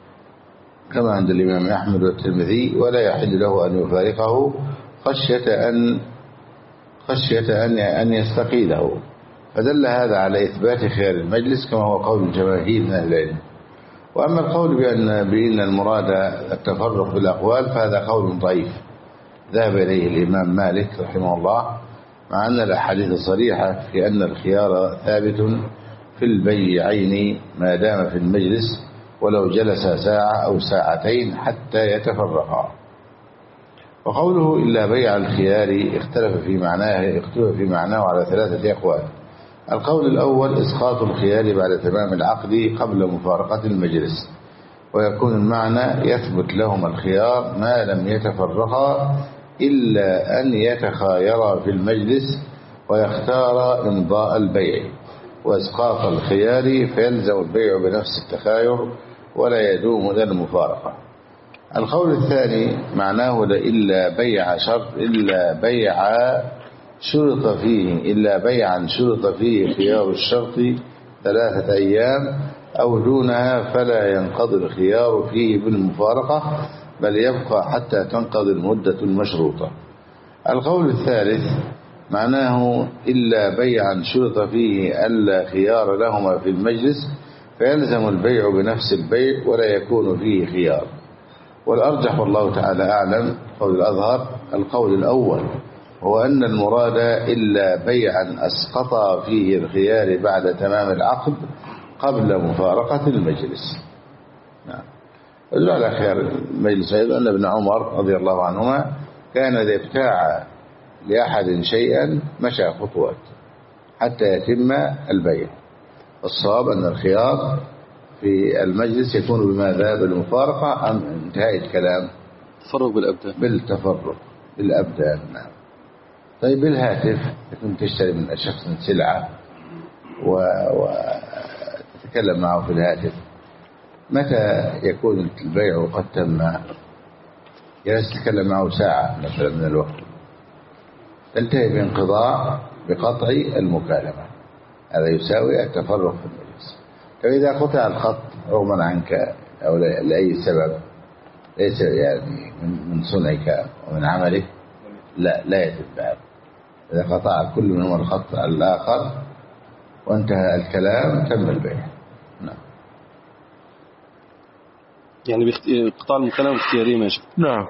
كما عند الإمام أحمد والترمذي: ولا يحل له أن يفارقه خشية أن خشية أن أن يستقيله. فدل هذا على إثبات خيار المجلس كما هو قول الجماهير من أهل العلم. وأما القول بأن بأن المراد التفرق بالأقوال فهذا قول ضعيف ذهب إليه الإمام مالك رحمه الله، مع أن الأحاديث صريحة في أن الخيار ثابت في البيعين ما دام في المجلس ولو جلس ساعة أو ساعتين حتى يتفرقا. وقوله إلا بيع الخيار اختلف في معناه اختلف في معناه على ثلاثة أقوال. القول الأول إسقاط الخيار بعد تمام العقد قبل مفارقة المجلس، ويكون المعنى يثبت لهما الخيار ما لم يتفرقا إلا أن يتخايرا في المجلس ويختار إمضاء البيع، وإسقاط الخيار فيلزم البيع بنفس التخاير ولا يدوم إلى المفارقة. القول الثاني معناه إلا بيع شرط إلا بيع شرط فيه إلا بيعا شرط فيه خيار الشرط ثلاثة أيام أو دونها فلا ينقضي الخيار فيه بالمفارقة بل يبقى حتى تنقضي المدة المشروطة. القول الثالث معناه إلا بيعا شرط فيه ألا خيار لهما في المجلس فيلزم البيع بنفس البيع ولا يكون فيه خيار. والأرجح والله تعالى أعلم قول الأظهر القول الأول، هو أن المراد إلا بيعا أسقط فيه الخيار بعد تمام العقد قبل مفارقة المجلس. نعم. يدل على خيار المجلس أيضا أن ابن عمر رضي الله عنهما كان إذا ابتاع لأحد شيئا مشى خطوات حتى يتم البيع. الصواب أن الخيار في المجلس يكون بماذا؟ بالمفارقة أم انتهاء الكلام؟ تفرق بالأبدان. بالتفرق بالأبدان. نعم. طيب بالهاتف تكون تشتري من شخص سلعة وتتكلم معه في الهاتف، متى يكون البيع قد تم؟ جلست تتكلم معه ساعة مثلا من الوقت، تنتهي بانقضاء بقطع المكالمة، هذا يساوي التفرق في المجلس. فإذا قطع الخط رغما عنك أو لأي سبب ليس يعني من صنعك ومن عملك، لا لا يتم هذا. إذا قطع كل منهما الخط الآخر وانتهى الكلام تم البيع. نعم. يعني بقطاع المكالمة اختياري ماشي. نعم.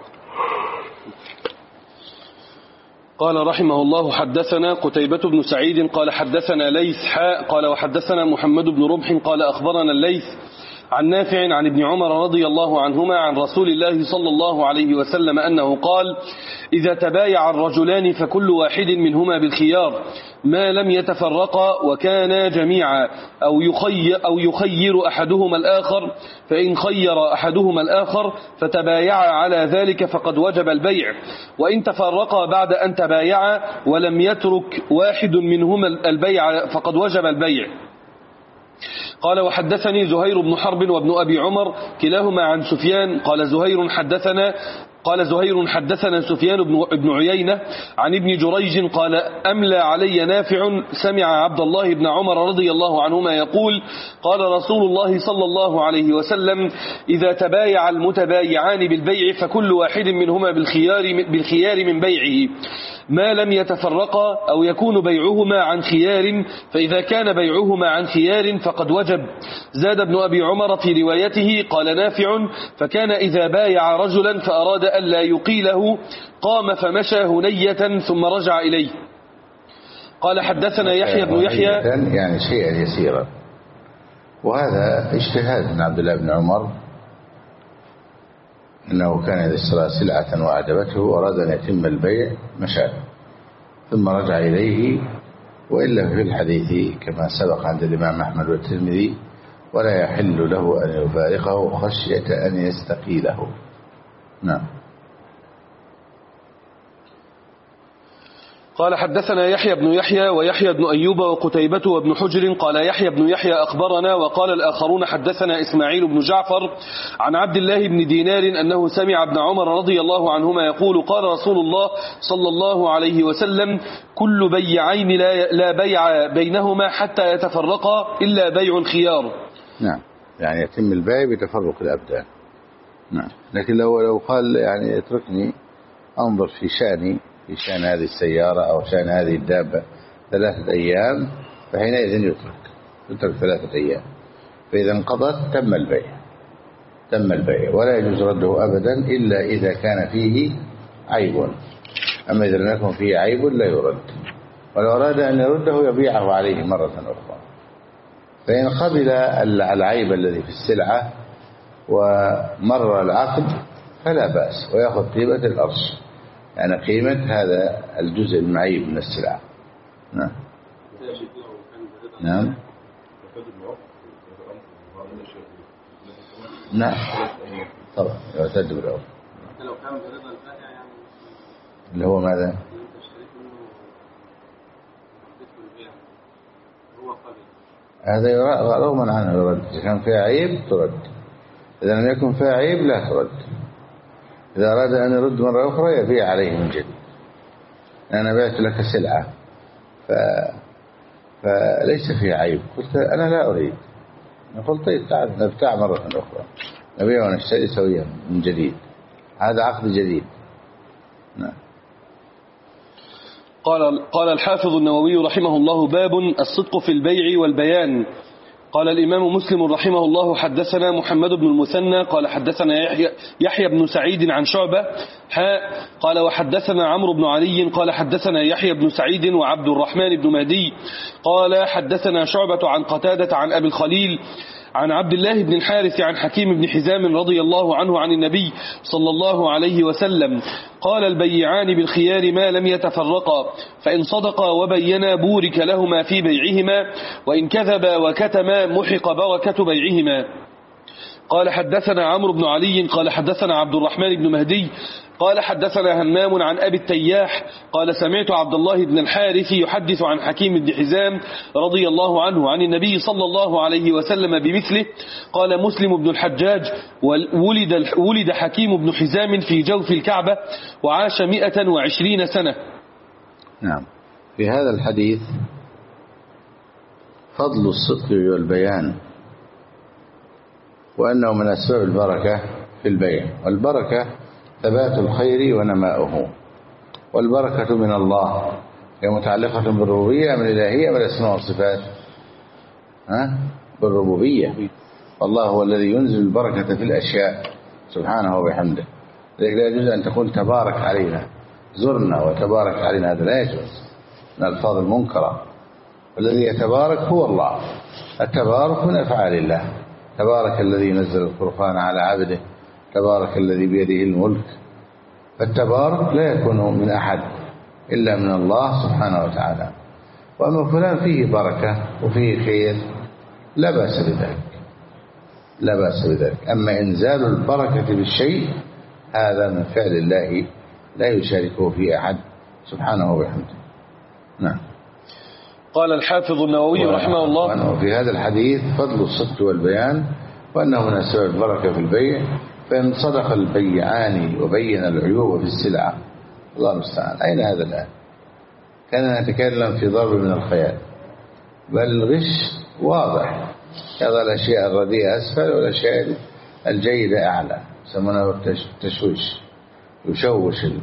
قال رحمه الله حدثنا قتيبة بن سعيد قال حدثنا ليث حاء قال وحدثنا محمد بن رمح قال أخبرنا الليث عن نافع عن ابن عمر رضي الله عنهما عن رسول الله صلى الله عليه وسلم أنه قال إذا تبايع الرجلان فكل واحد منهما بالخيار ما لم يتفرقا وكانا جميعا أو يخير, أو يخير أحدهما الآخر، فإن خير أحدهما الآخر فتبايعا على ذلك فقد وجب البيع، وإن تفرقا بعد أن تبايعا ولم يترك واحد منهما البيع فقد وجب البيع. قال وحدثني زهير بن حرب وابن أبي عمر كلاهما عن سفيان قال زهير حدثنا قال زهير حدثنا سفيان بن عيينة عن ابن جريج قال أملى علي نافع سمع عبد الله بن عمر رضي الله عنهما يقول قال رسول الله صلى الله عليه وسلم إذا تبايع المتبايعان بالبيع فكل واحد منهما بالخيار, بالخيار من بيعه ما لم يتفرقا أو يكون بيعهما عن خيار، فإذا كان بيعهما عن خيار فقد وجب. زاد ابن أبي عمر في روايته قال نافع فكان إذا بايع رجلا فأراد أن لا يقيله قام فمشى هنية ثم رجع إليه. قال حدثنا يحيى بن يحيى يعني شيئا يسيرا، وهذا اجتهاد من عبد الله بن عمر أنه كان إذا اشترى سلعة وأعجبته وأراد أن يتم البيع مشى ثم رجع إليه، وإلا في الحديث كما سبق عند الإمام أحمد والترمذي ولا يحل له أن يفارقه خشية أن يستقيله. نعم. قال حدثنا يحيى بن يحيى ويحيى بن أيوب وقتيبة وابن حجر قال يحيى بن يحيى أخبرنا، وقال الآخرون حدثنا إسماعيل بن جعفر عن عبد الله بن دينار أنه سمع ابن عمر رضي الله عنهما يقول قال رسول الله صلى الله عليه وسلم كل بيعين لا, لا بيع بينهما حتى يتفرقا إلا بيع الخيار. نعم، يعني يتم البيع بتفرق الأبدان. نعم. لكن لو لو قال يعني اتركني أنظر في شأني في شأن هذه السيارة أو شأن هذه الدابة ثلاثة أيام، فحينئذ يترك يترك ثلاثة أيام، فإذا انقضت تم البيع تم البيع ولا يجوز رده أبدا إلا إذا كان فيه عيب. أما إذا لم يكن فيه عيب لا يرد، ولو أراد أن يرده يبيعه عليه مرة أخرى. فإن قبل العيب الذي في السلعة ومر العقد فلا بأس، ويأخذ قيمة الأرش، يعني قيمة هذا الجزء المعيب من السلعة. نعم. نعم. نعم طبعا يعتد بالعرف. لو كان برضا البائع يعني اللي هو ماذا؟ هذا رغما عنه يرد، إذا كان فيها عيب ترد، إذا لم يكن فيها عيب لا ترد. إذا أراد أن يرد مرة أخرى يبيع عليه من جديد. أنا بعت لك سلعة ف... فليس فيها عيب، قلت أنا لا أريد، قلت طيب تعال نبتاع مرة أخرى، نبيع ونشتري سويا من جديد، هذا عقد جديد. نعم. قال قال الحافظ النووي رحمه الله باب الصدق في البيع والبيان. قال الإمام مسلم رحمه الله حدثنا محمد بن المثنى قال حدثنا يحيى, يحيى بن سعيد عن شعبة حاء قال وحدثنا عمرو بن علي قال حدثنا يحيى بن سعيد وعبد الرحمن بن مهدي قال حدثنا شعبة عن قتادة عن أبي الخليل عن عبد الله بن الحارث عن حكيم بن حزام رضي الله عنه عن النبي صلى الله عليه وسلم قال البيعان بالخيار ما لم يتفرقا فإن صدقا وبينا بورك لهما في بيعهما وإن كذبا وكتما محق بركة بيعهما. قال حدثنا عمرو بن علي قال حدثنا عبد الرحمن بن مهدي قال حدثنا همام عن أبي التياح قال سمعت عبد الله بن الحارث يحدث عن حكيم بن حزام رضي الله عنه عن النبي صلى الله عليه وسلم بمثله. قال مسلم بن الحجاج ولد, ولد حكيم بن حزام في جوف الكعبة وعاش مئة وعشرين سنة. نعم. في هذا الحديث فضل الصدق والبيان وأنه من أسباب البركة في البيع، والبركة ثبات الخير ونماؤه، والبركة من الله هي متعلقة بالربوبية من الإلهية والأسماء والصفات. ها؟ بالربوبية، والله هو الذي ينزل البركة في الأشياء سبحانه وبحمده. لذلك لا يجوز أن تكون تبارك علينا زرنا وتبارك علينا، هذا لا يجوز من الألفاظ المنكرة. والذي يتبارك هو الله، التبارك من أفعال الله. تبارك الذي نزل القرآن على عبده، تبارك الذي بيده الملك. فالتبارك لا يكون من أحد إلا من الله سبحانه وتعالى. وأما فلان فيه بركة وفيه خير لا بأس بذلك، لا بأس بذلك. أما إنزال البركة بالشيء هذا من فعل الله لا يشاركه فيه أحد سبحانه وبحمده. نعم. قال الحافظ النووي رحمه الله وفي هذا الحديث فضل الصدق والبيان وأنه من أسباب البركة في البيع، فإن صدق البيعان وبين العيوب في السلعة. الله المستعان. أين هذا الآن؟ كان نتكلم في ضرب من الخيال، بل الغش واضح، يضع الأشياء الرديئة أسفل والأشياء الجيدة أعلى، يسمونه التشويش، يشوش ال...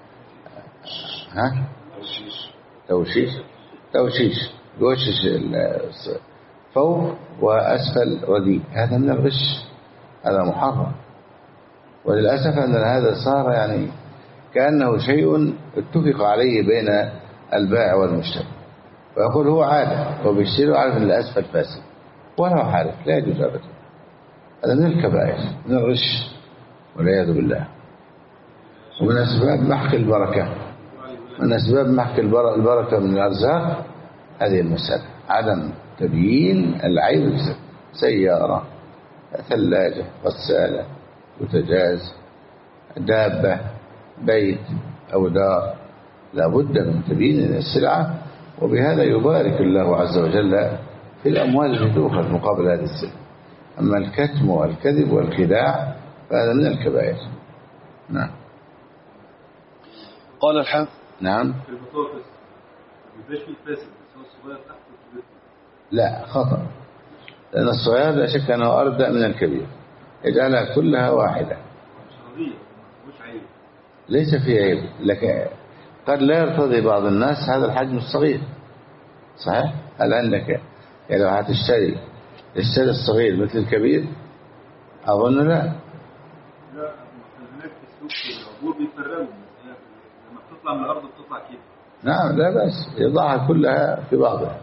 ها؟ توشيش توشيش يوشش فوق وأسفل رديء، هذا من الغش، هذا محرم. وللأسف أن هذا صار يعني كأنه شيء اتفق عليه بين البائع والمشتري، ويقول هو عارف وبيشتري وعارف أن الأسفل فاسد ولا عارف، لا يجوز أبدا. هذا من الكبائر، من الغش والعياذ بالله. ومن أسباب محق البركة، من أسباب محق البركة من الأرزاق هذه المسألة، عدم تبيين العيب. سيارة، ثلاجة، غسالة، بوتاجاز، دابة، بيت أو دار، لا بد من تبيين السلعة، وبهذا يبارك الله عز وجل في الأموال التي تؤخذ مقابل هذه السلعة. أما الكتم والكذب والخداع فهذا من الكبائر. نعم. قال الحافظ نعم. في البطاطس بيبقاش فيه فاسد، بس هو الصغير تحت والكبير. لا، خطأ، لأن الصغير لا شك أنه أردأ من الكبير، يجعلها كلها واحدة. مش قضية، مش عيب. ليس في عيب، لكن قد لا يرتضي بعض الناس هذا الحجم الصغير. صحيح؟ هل عندك يعني لو هتشتري تشتري الصغير مثل الكبير؟ أظن لا. لا، هناك في السوق العبور بيفرقوا، لما بتطلع من الأرض بتطلع كده. نعم، لا بأس، يضعها كلها في بعضها.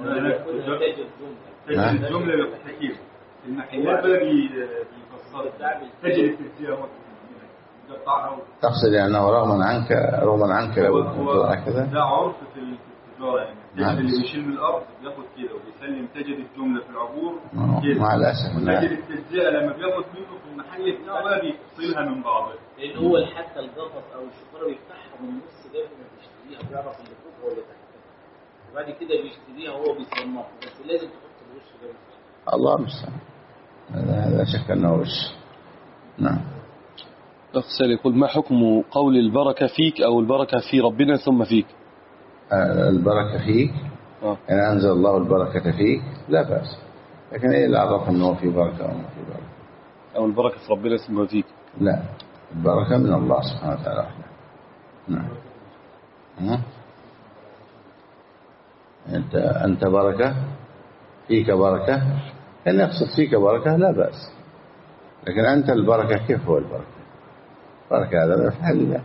تجد الجملة بالتحكيم المحلات بقى بيفصلوا تجد التنسيق يقطعها. تقصد يعني أنه رغما عنك رغما عنك لو تطلع كذا؟ ده عرف في التجارة، يعني تجد اللي بيشيل من الأرض بياخد كده وبيسلم، تجد الجملة في العبور كده. مع الأسف تجد التجزئة لما بياخد منه في المحل بتاعه بقى بيفصلها من بعضها، لأن هو حتى القفص أو الشفرة بيفتحها من النص قبل ما بيشتريها، بيعرف اللي فوق ولا تحت، وبعد كده بيشتريها وهو بيصنفها، بس لازم تحط الوش ده. الله المستعان. هذا لا شك أنه وش. نعم. أخسر يقول ما حكم قول البركة فيك أو البركة في ربنا ثم فيك؟ البركة فيك آه. يعني أنزل الله البركة فيك لا بأس، لكن إيه اللي عرف أنه في بركة أو ما في بركة؟ أو البركة في ربنا ثم فيك؟ لا، البركة من الله سبحانه وتعالى. نعم. أنت أنت بركة فيك بركة، كان يقصد فيك بركة لا بأس، لكن أنت البركة كيف هو البركة؟ بركة هذا لا يفعل الله،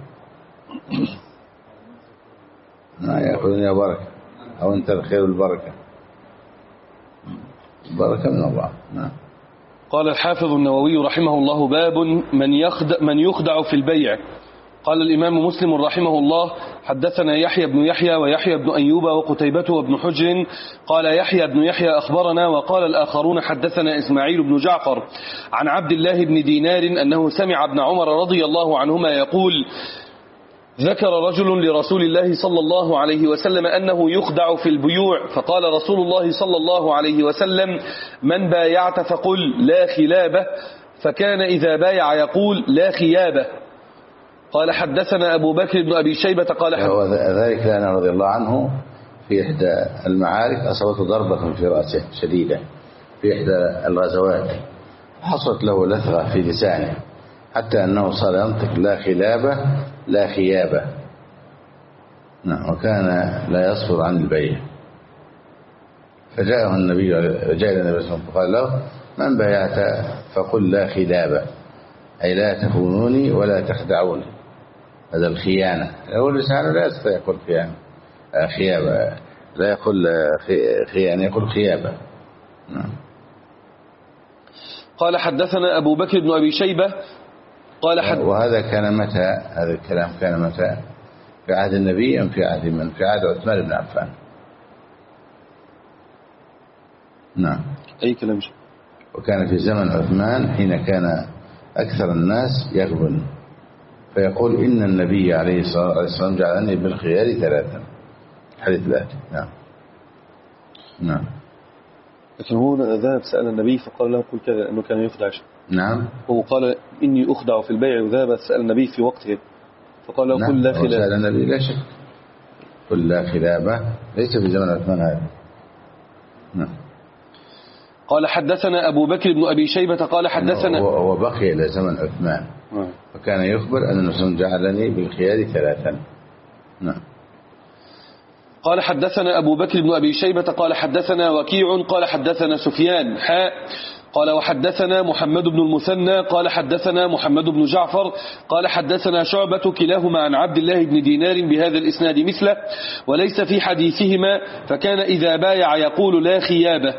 ما يأخذني بركة أو أنت الخير البركة، بركة من الله. نعم. قال الحافظ النووي رحمه الله: باب من يخدع, من يخدع في البيع. قال الإمام مسلم رحمه الله: حدثنا يحيى بن يحيى ويحيى بن أيوب وقتيبة وابن حجر. قال يحيى بن يحيى أخبرنا، وقال الآخرون حدثنا إسماعيل بن جعفر عن عبد الله بن دينار أنه سمع ابن عمر رضي الله عنهما يقول: ذكر رجل لرسول الله صلى الله عليه وسلم أنه يخدع في البيوع، فقال رسول الله صلى الله عليه وسلم: من بايعت فقل لا خلابة، فكان إذا بايع يقول لا خيابة. قال حدثنا أبو بكر بن أبي شيبة قال حدثنا ذلك لأن رضي الله عنه في إحدى المعارك أصابته ضربة في رأسه شديدة في إحدى الغزوات، حصلت له لثغة في لسانه حتى أنه صار ينطق لا خلابة لا خيابة. نعم. وكان لا يصبر عن البيع، فجاءه النبي جاء النبي صلى الله عليه وسلم فقال له: من بايعت فقل لا خلابة، أي لا تخونوني ولا تخدعوني. هذا الخيانة، يقول لسانه لا يستطيع يقول خيانة خيابة، لا يقول خيانة، يقول خيابة. نعم. قال حدثنا أبو بكر بن أبي شيبة قال حد وهذا كان متى؟ هذا الكلام كان متى؟ في عهد النبي أم في عهد من؟ في عهد عثمان بن عفان. نعم. أي كلام شيء. وكان في زمن عثمان حين كان أكثر الناس يغبن، فيقول: إن النبي عليه الصلاة والسلام جعلني بالخيار ثلاثا. حديث الآتي. نعم. نعم. لكن هو ذهب سأل النبي فقال له: قل كذا، أنه كان يخدع شيء. نعم. هو قال: إني أخدع في البيع، وذهب سأل النبي في وقته فقال له: قل لا خلابة. سأل النبي لا شك، قل لا خلابة، ليس في زمن عثمان هذا. نعم. قال حدثنا أبو بكر بن أبي شيبة قال حدثنا، هو بقي إلى زمن عثمان فكان يخبر أن النبي جعلني بالخيار ثلاثا. نعم. قال حدثنا أبو بكر بن أبي شيبة قال حدثنا وكيع قال حدثنا سفيان حاء قال وحدثنا محمد بن المثنى قال حدثنا محمد بن جعفر قال حدثنا شعبة كلاهما عن عبد الله بن دينار بهذا الإسناد مثله، وليس في حديثهما فكان إذا بايع يقول لا خيابة.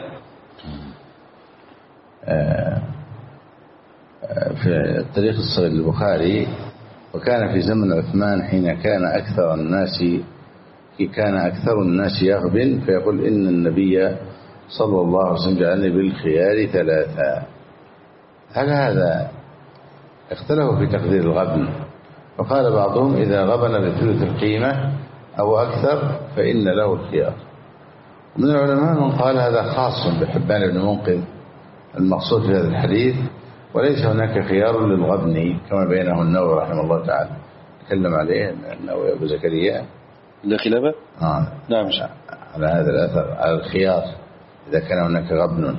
في التاريخ الصغير البخاري: وكان في زمن عثمان حين كان أكثر الناس كان أكثر الناس يغبن، فيقول: إن النبي صلى الله عليه وسلم جعلني بالخيار ثلاثة. هل هذا اختلفوا في تقدير الغبن، وقال بعضهم: إذا غبن بثلث القيمة أو أكثر فإن له الخيار. من العلماء من قال هذا خاص بحبان بن منقذ المقصود في هذا الحديث، وليس هناك خيار للغبن كما بينه النووي رحمه الله تعالى، تكلم عليه النووي أبو زكريا. لا خلافة؟ آه. نعم. على هذا الأثر، على الخيار إذا كان هناك غبن.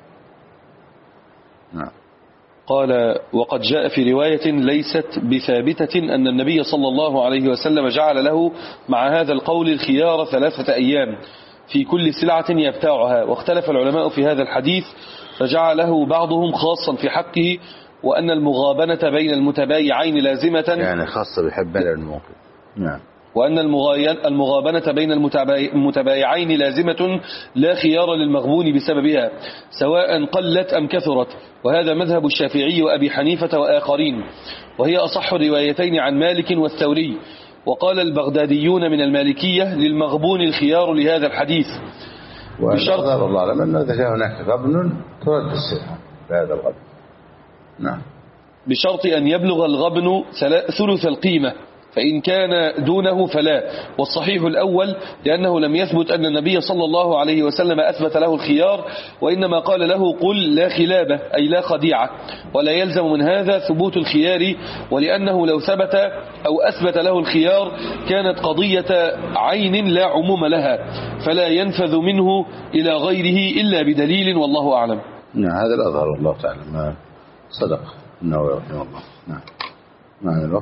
نعم. قال: وقد جاء في رواية ليست بثابتة أن النبي صلى الله عليه وسلم جعل له مع هذا القول الخيار ثلاثة أيام في كل سلعة يبتاعها، واختلف العلماء في هذا الحديث فجعله بعضهم خاصا في حقه، وأن المغابنة بين المتبايعين لازمة، يعني خاصة بحبان بن منقذ. نعم. وأن المغابنة بين المتبايعين لازمة لا خيار للمغبون بسببها سواء قلت أم كثرت، وهذا مذهب الشافعي وأبي حنيفة وآخرين، وهي أصح الروايتين عن مالك والثوري. وقال البغداديون من المالكية للمغبون الخيار لهذا الحديث، بشرط الله أعلم أنه إذا كان هناك غبن ترد السلعة بهذا الغبن. نعم. بشرط أن يبلغ الغبن ثلث القيمة، فإن كان دونه فلا. والصحيح الأول لأنه لم يثبت أن النبي صلى الله عليه وسلم أثبت له الخيار، وإنما قال له قل لا خلابة أي لا خديعة، ولا يلزم من هذا ثبوت الخيار، ولأنه لو ثبت أو أثبت له الخيار كانت قضية عين لا عموم لها، فلا ينفذ منه إلى غيره إلا بدليل، والله أعلم. نعم. هذا الأظهر والله تعالى ما صدق النووي رحمه الله. نعم. معنى الوقت.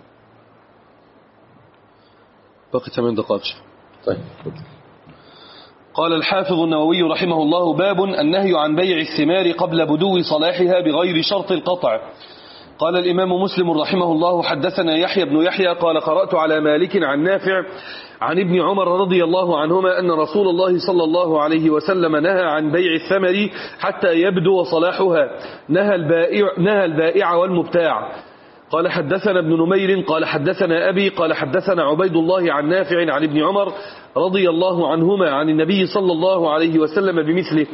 بقي ثمان دقائق. طيب. قال الحافظ النووي رحمه الله: باب النهي عن بيع الثمار قبل بدو صلاحها بغير شرط القطع. قال الإمام مسلم رحمه الله: حدثنا يحيى بن يحيى قال قرأت على مالك عن نافع عن ابن عمر رضي الله عنهما أن رسول الله صلى الله عليه وسلم نهى عن بيع الثمر حتى يبدو صلاحها، نهى البائع, نهى البائع والمبتاع. قال حدثنا ابن نمير قال حدثنا أبي قال حدثنا عبيد الله عن نافع عن ابن عمر رضي الله عنهما عن النبي صلى الله عليه وسلم بمثله.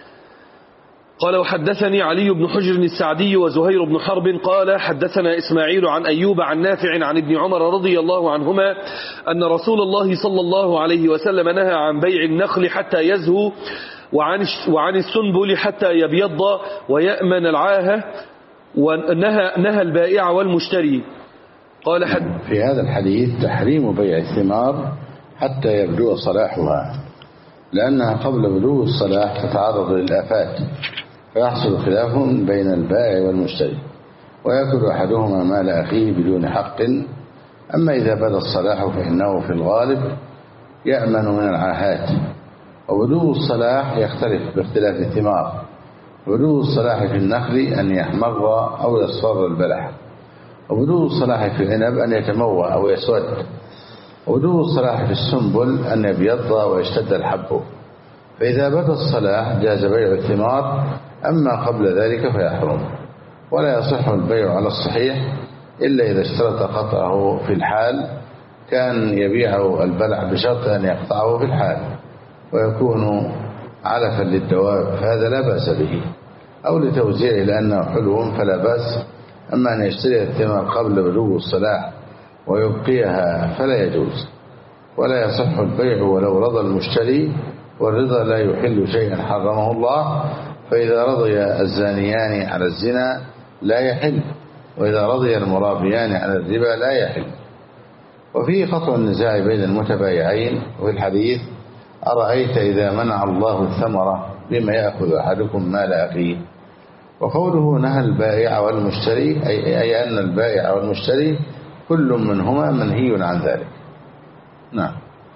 قال وحدثني علي بن حجر السعدي وزهير بن حرب قال حدثنا إسماعيل عن أيوب عن نافع عن ابن عمر رضي الله عنهما أن رسول الله صلى الله عليه وسلم نهى عن بيع النخل حتى يزهو وعن وعن السنبل حتى يبيض ويأمن العاهة، ونهى نهى البائع والمشتري. قال حد في هذا الحديث تحريم بيع الثمار حتى يبدو صلاحها، لأنها قبل بدو الصلاح تتعرض للآفات فيحصل خلاف بين البائع والمشتري ويأكل أحدهما مال أخيه بدون حق. أما إذا بدا الصلاح فإنه في الغالب يأمن من العاهات. وبدو الصلاح يختلف باختلاف الثمار. بدو الصلاح في النخل أن يحمر أو يصفر البلح، وبدو الصلاح في العنب أن يتموى أو يسود، وبدو الصلاح في السنبل أن يبيض ويشتد الحب. فإذا بدا الصلاح جاز بيع الثمار، أما قبل ذلك فيحرم. ولا يصح البيع على الصحيح إلا إذا اشترط قطعه في الحال، كان يبيع البلح بشرط أن يقطعه في الحال ويكون علفا للدواب، فهذا لا بأس به، أو لتوزيعه لأنه حلو فلا بأس. أما أن يشتري الثمار قبل بدو الصلاح ويبقيها فلا يجوز. ولا يصح البيع ولو رضى المشتري، والرضا لا يحل شيئا حرمه الله. فإذا رضي الزانيان على الزنا لا يحل، وإذا رضي المرابيان على الربا لا يحل. وفيه قطع النزاع بين المتبايعين. وفي الحديث: أرأيت إذا منع الله الثمرة بما يأخذ أحدكم مال أخيه. وقوله نهى البائع والمشتري أي أن البائع والمشتري كل منهما منهي عن ذلك. نعم.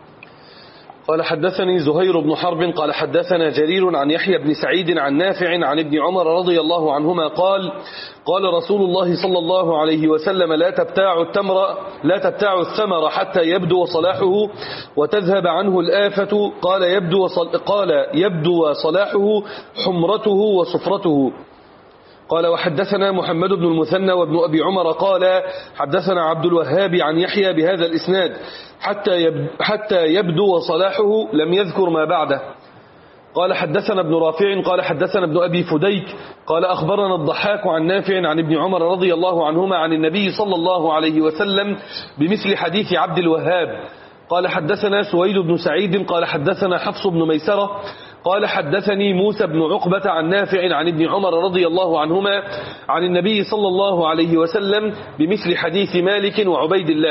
قال حدثني زهير بن حرب قال حدثنا جرير عن يحيى بن سعيد عن نافع عن ابن عمر رضي الله عنهما قال قال رسول الله صلى الله عليه وسلم: لا تبتاع التمر لا تبتاع الثمر حتى يبدو صلاحه وتذهب عنه الآفة. قال يبدو قال يبدو صلاحه حمرته وصفرته. قال وحدثنا محمد بن المثنى وابن أبي عمر قال حدثنا عبد الوهاب عن يحيى بهذا الإسناد حتى حتى يبدو صلاحه، لم يذكر ما بعده. قال حدثنا ابن رافع قال حدثنا ابن أبي فديك قال أخبرنا الضحاك عن نافع عن ابن عمر رضي الله عنهما عن النبي صلى الله عليه وسلم بمثل حديث عبد الوهاب. قال حدثنا سويد بن سعيد قال حدثنا حفص بن ميسرة قال حدثني موسى بن عقبة عن نافع عن ابن عمر رضي الله عنهما عن النبي صلى الله عليه وسلم بمثل حديث مالك وعبيد الله.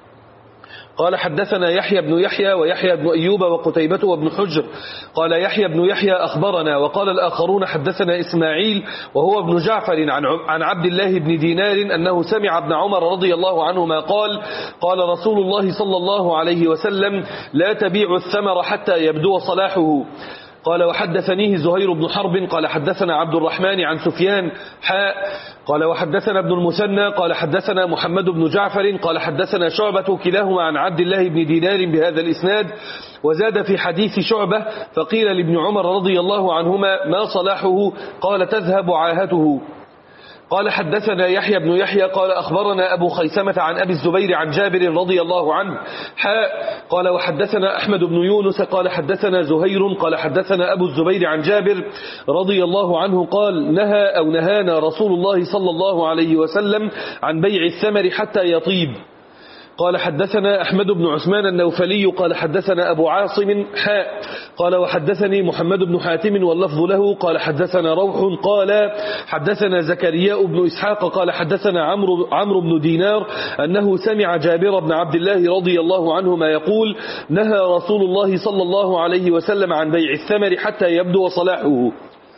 قال حدثنا يحيى بن يحيى ويحيى بن أيوب وقتيبة وابن حجر. قال يحيى بن يحيى أخبرنا، وقال الآخرون حدثنا إسماعيل وهو ابن جعفر عن عبد الله بن دينار أنه سمع ابن عمر رضي الله عنهما قال قال رسول الله صلى الله عليه وسلم: لا تبيع الثمر حتى يبدو صلاحه. قال وحدثنيه زهير بن حرب قال حدثنا عبد الرحمن عن سفيان حاء قال وحدثنا ابن المثنى قال حدثنا محمد بن جعفر قال حدثنا شعبة كلاهما عن عبد الله بن دينار بهذا الإسناد. وزاد في حديث شعبة: فقيل لابن عمر رضي الله عنهما: ما صلاحه؟ قال: تذهب عاهته. قال حدثنا يحيى بن يحيى قال أخبرنا أبو خيثمة عن أبي الزبير عن جابر رضي الله عنه حاء قال وحدثنا أحمد بن يونس قال حدثنا زهير قال حدثنا أبو الزبير عن جابر رضي الله عنه قال: نهى أو نهانا رسول الله صلى الله عليه وسلم عن بيع الثمر حتى يطيب. قال حدثنا أحمد بن عثمان النوفلي قال حدثنا أبو عاصم حاء قال وحدثني محمد بن حاتم واللفظ له قال حدثنا روح قال حدثنا زكرياء بن إسحاق قال حدثنا عمرو عمرو بن دينار أنه سمع جابر بن عبد الله رضي الله عنهما يقول: نهى رسول الله صلى الله عليه وسلم عن بيع الثمر حتى يبدو صلاحه.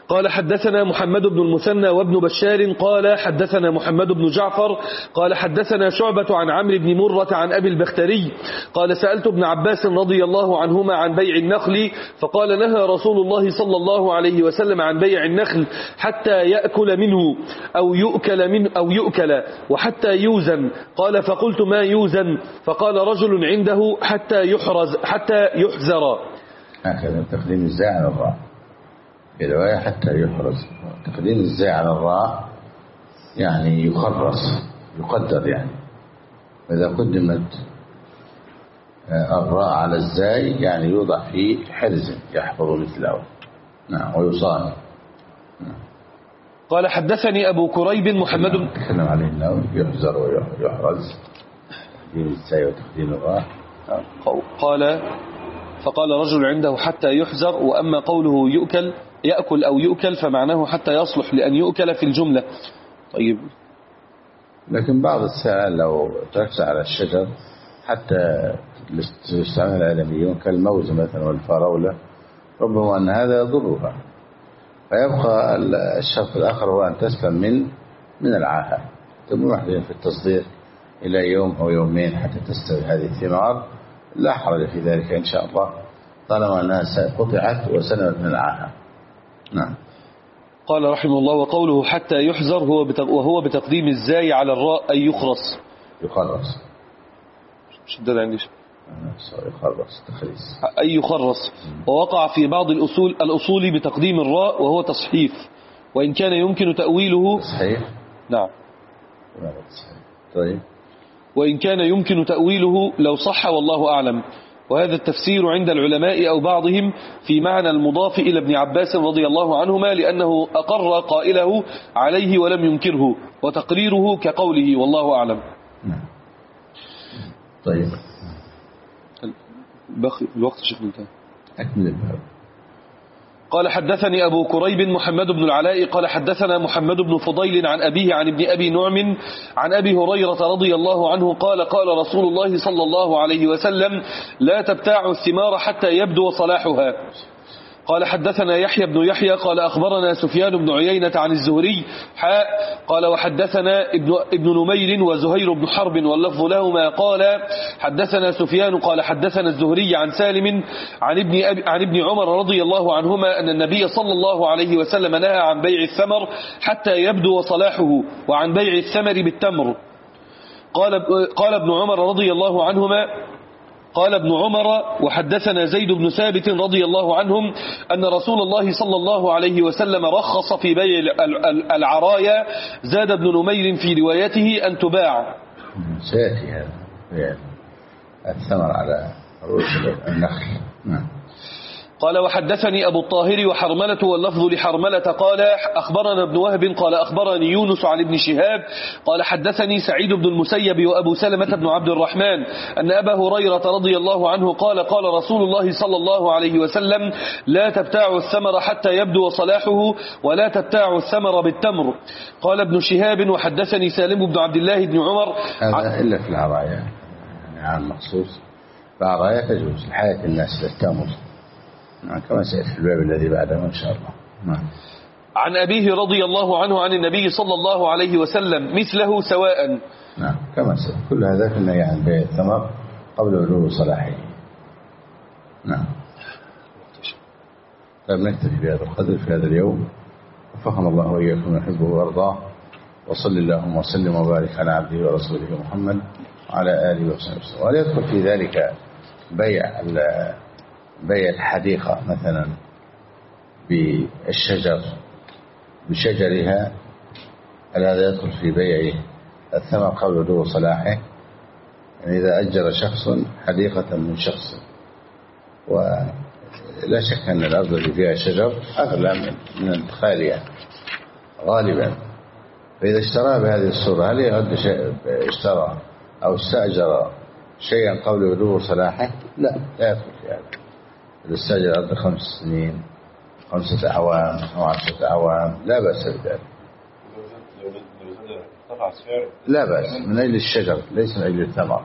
قال حدثنا محمد بن المثنى وابن بشار قال حدثنا محمد بن جعفر قال حدثنا شعبة عن عمرو بن مرة عن أبي البختري قال سألت ابن عباس رضي الله عنهما عن بيع النخل فقال نهى رسول الله صلى الله عليه وسلم عن بيع النخل حتى يأكل منه أو يؤكل منه أو يؤكل وحتى يوزن قال فقلت ما يوزن فقال رجل عنده حتى يحرز حتى يحزر. هكذا تقديم الزاء على الراء في رواية حتى يحرز. تقديم الزاء على الراء يعني يخرص يقدر يعني، فإذا قدمت الراء على الزاي يعني يوضع فيه حرز يحفظ مثله. نعم ويصان. نعم. قال حدثني أبو كريب محمد بن تكلم عليه النووي يحزر ويحرز تقديم الزاي وتقديم الراء. قال فقال رجل عنده حتى يحزر، وأما قوله يؤكل يأكل أو يؤكل فمعناه حتى يصلح لأن يؤكل في الجملة. طيب لكن بعض السائل لو تركز على الشجر حتى يستعمل العالميون كالموز مثلا والفراولة ربما أن هذا يضرها، فيبقى الشرط الآخر هو أن تسلم من من العاهة. تمر في التصدير إلى يوم أو يومين حتى تستوي هذه الثمار، لا حرج في ذلك إن شاء الله طالما أنها قطعت وسلمت من العاهة. نعم. قال رحمه الله وقوله حتى يحزر هو وهو بتقديم الزاي على الراء أي يخرص. يخرص شدد عندي يخرص تخريص أي يخرص. ووقع في بعض الأصول الأصول بتقديم الراء وهو تصحيف، وإن كان يمكن تأويله تصحيف. نعم. طيب. وإن كان يمكن تأويله لو صح والله أعلم. وهذا التفسير عند العلماء أو بعضهم في معنى المضاف إلى ابن عباس رضي الله عنهما، لأنه أقر قائله عليه ولم ينكره، وتقريره كقوله والله أعلم. نعم. طيب بقي الوقت شيخ انتهى. أكمل الباب. قال حدثني أبو كريب محمد بن العلاء قال حدثنا محمد بن فضيل عن أبيه عن ابن أبي نعم عن أبي هريرة رضي الله عنه قال قال رسول الله صلى الله عليه وسلم لا تبتاع الثمار حتى يبدو صلاحها. قال حدثنا يحيى بن يحيى قال أخبرنا سفيان بن عيينة عن الزهري حاء قال وحدثنا ابن, ابن نمير وزهير بن حرب واللفظ لهما قال حدثنا سفيان قال حدثنا الزهري عن سالم عن ابن, أبي عن ابن عمر رضي الله عنهما أن النبي صلى الله عليه وسلم نهى عن بيع الثمر حتى يبدو صلاحه وعن بيع الثمر بالتمر. قال, قال ابن عمر رضي الله عنهما قال ابن عمر وحدثنا زيد بن ثابت رضي الله عنهم أن رسول الله صلى الله عليه وسلم رخص في بيع العرايا، زاد ابن نمير في روايته أن تباع. سيأتي هذا الثمر على رؤوس النخل. نعم. قال وحدثني أبو الطاهر وحرملة واللفظ لحرملة قال أخبرنا ابن وهب قال أخبرني يونس عن ابن شهاب قال حدثني سعيد بن المسيب وأبو سلمة بن عبد الرحمن أن أبا هريرة رضي الله عنه قال قال رسول الله صلى الله عليه وسلم لا تبتاعوا الثمر حتى يبدو صلاحه ولا تبتاعوا الثمر بالتمر. قال ابن شهاب وحدثني سالم بن عبد الله بن عمر هذا إلا في العرايا يعني عام مخصوص. العرايا تجوز لحياة الناس للتمر كما سيأتي في الباب الذي بعده إن شاء الله. نعم. عن أبيه رضي الله عنه عن النبي صلى الله عليه وسلم مثله سواء. نعم كما سيأتي كل هذا في النهي عن بيع الثمر قبل بلوغ صلاحه. نعم. طيب نكتفي بهذا القدر في هذا اليوم، وفقنا الله وإياكم نحبه وارضاه، وصل اللهم وسلم وبارك على عبده ورسوله محمد وعلى آله وصحبه وسلم. ولا يدخل في ذلك بيع بيع الحديقة مثلا بالشجر بشجرها، هذا يدخل في بيع الثمر قبل بلوغ صلاحه. يعني إذا أجر شخص حديقة من شخص، ولا شك أن الأرض اللي فيها شجر أغلى من الخالية غالبا، فإذا اشترى بهذه الصورة هل يعد اشترى أو استأجر شيئا قبل بلوغ صلاحه؟ لا لا يدخل في هذا. إذا استأجر أرض خمس سنين خمسة أعوام أو عشرة أعوام لا بأس بذلك، لا بأس من أجل الشجر ليس من أجل الثمر.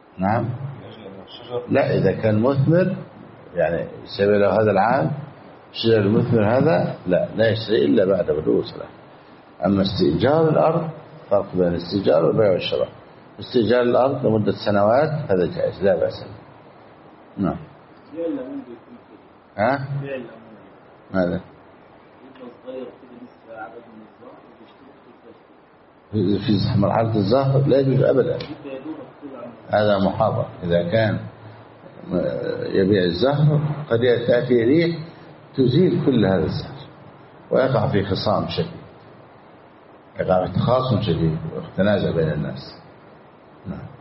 نعم. لا إذا كان مثمر يعني يسوي له هذا العام الشجر المثمر هذا لا لا يشتري إلا بعد بدو صلاح. أما استئجار الأرض فرق بين الاستئجار والبيع والشراء. استئجار الأرض لمدة سنوات هذا جائز لا بأس. نعم. بيع الليمون بيكون كده. ها؟ بيع الليمون. ماذا؟ يبقى صغير كده نسبة عدد من الزهر وبيشتري في في مرحلة الزهر لا يجوز أبدا. يبقى يا دوبك كده. هذا محاضر. إذا كان يبيع الزهر قد تأتي ريح تزيل كل هذا الزهر ويقع في خصام شديد، يقع في تخاصم شديد واختنازع بين الناس. نعم.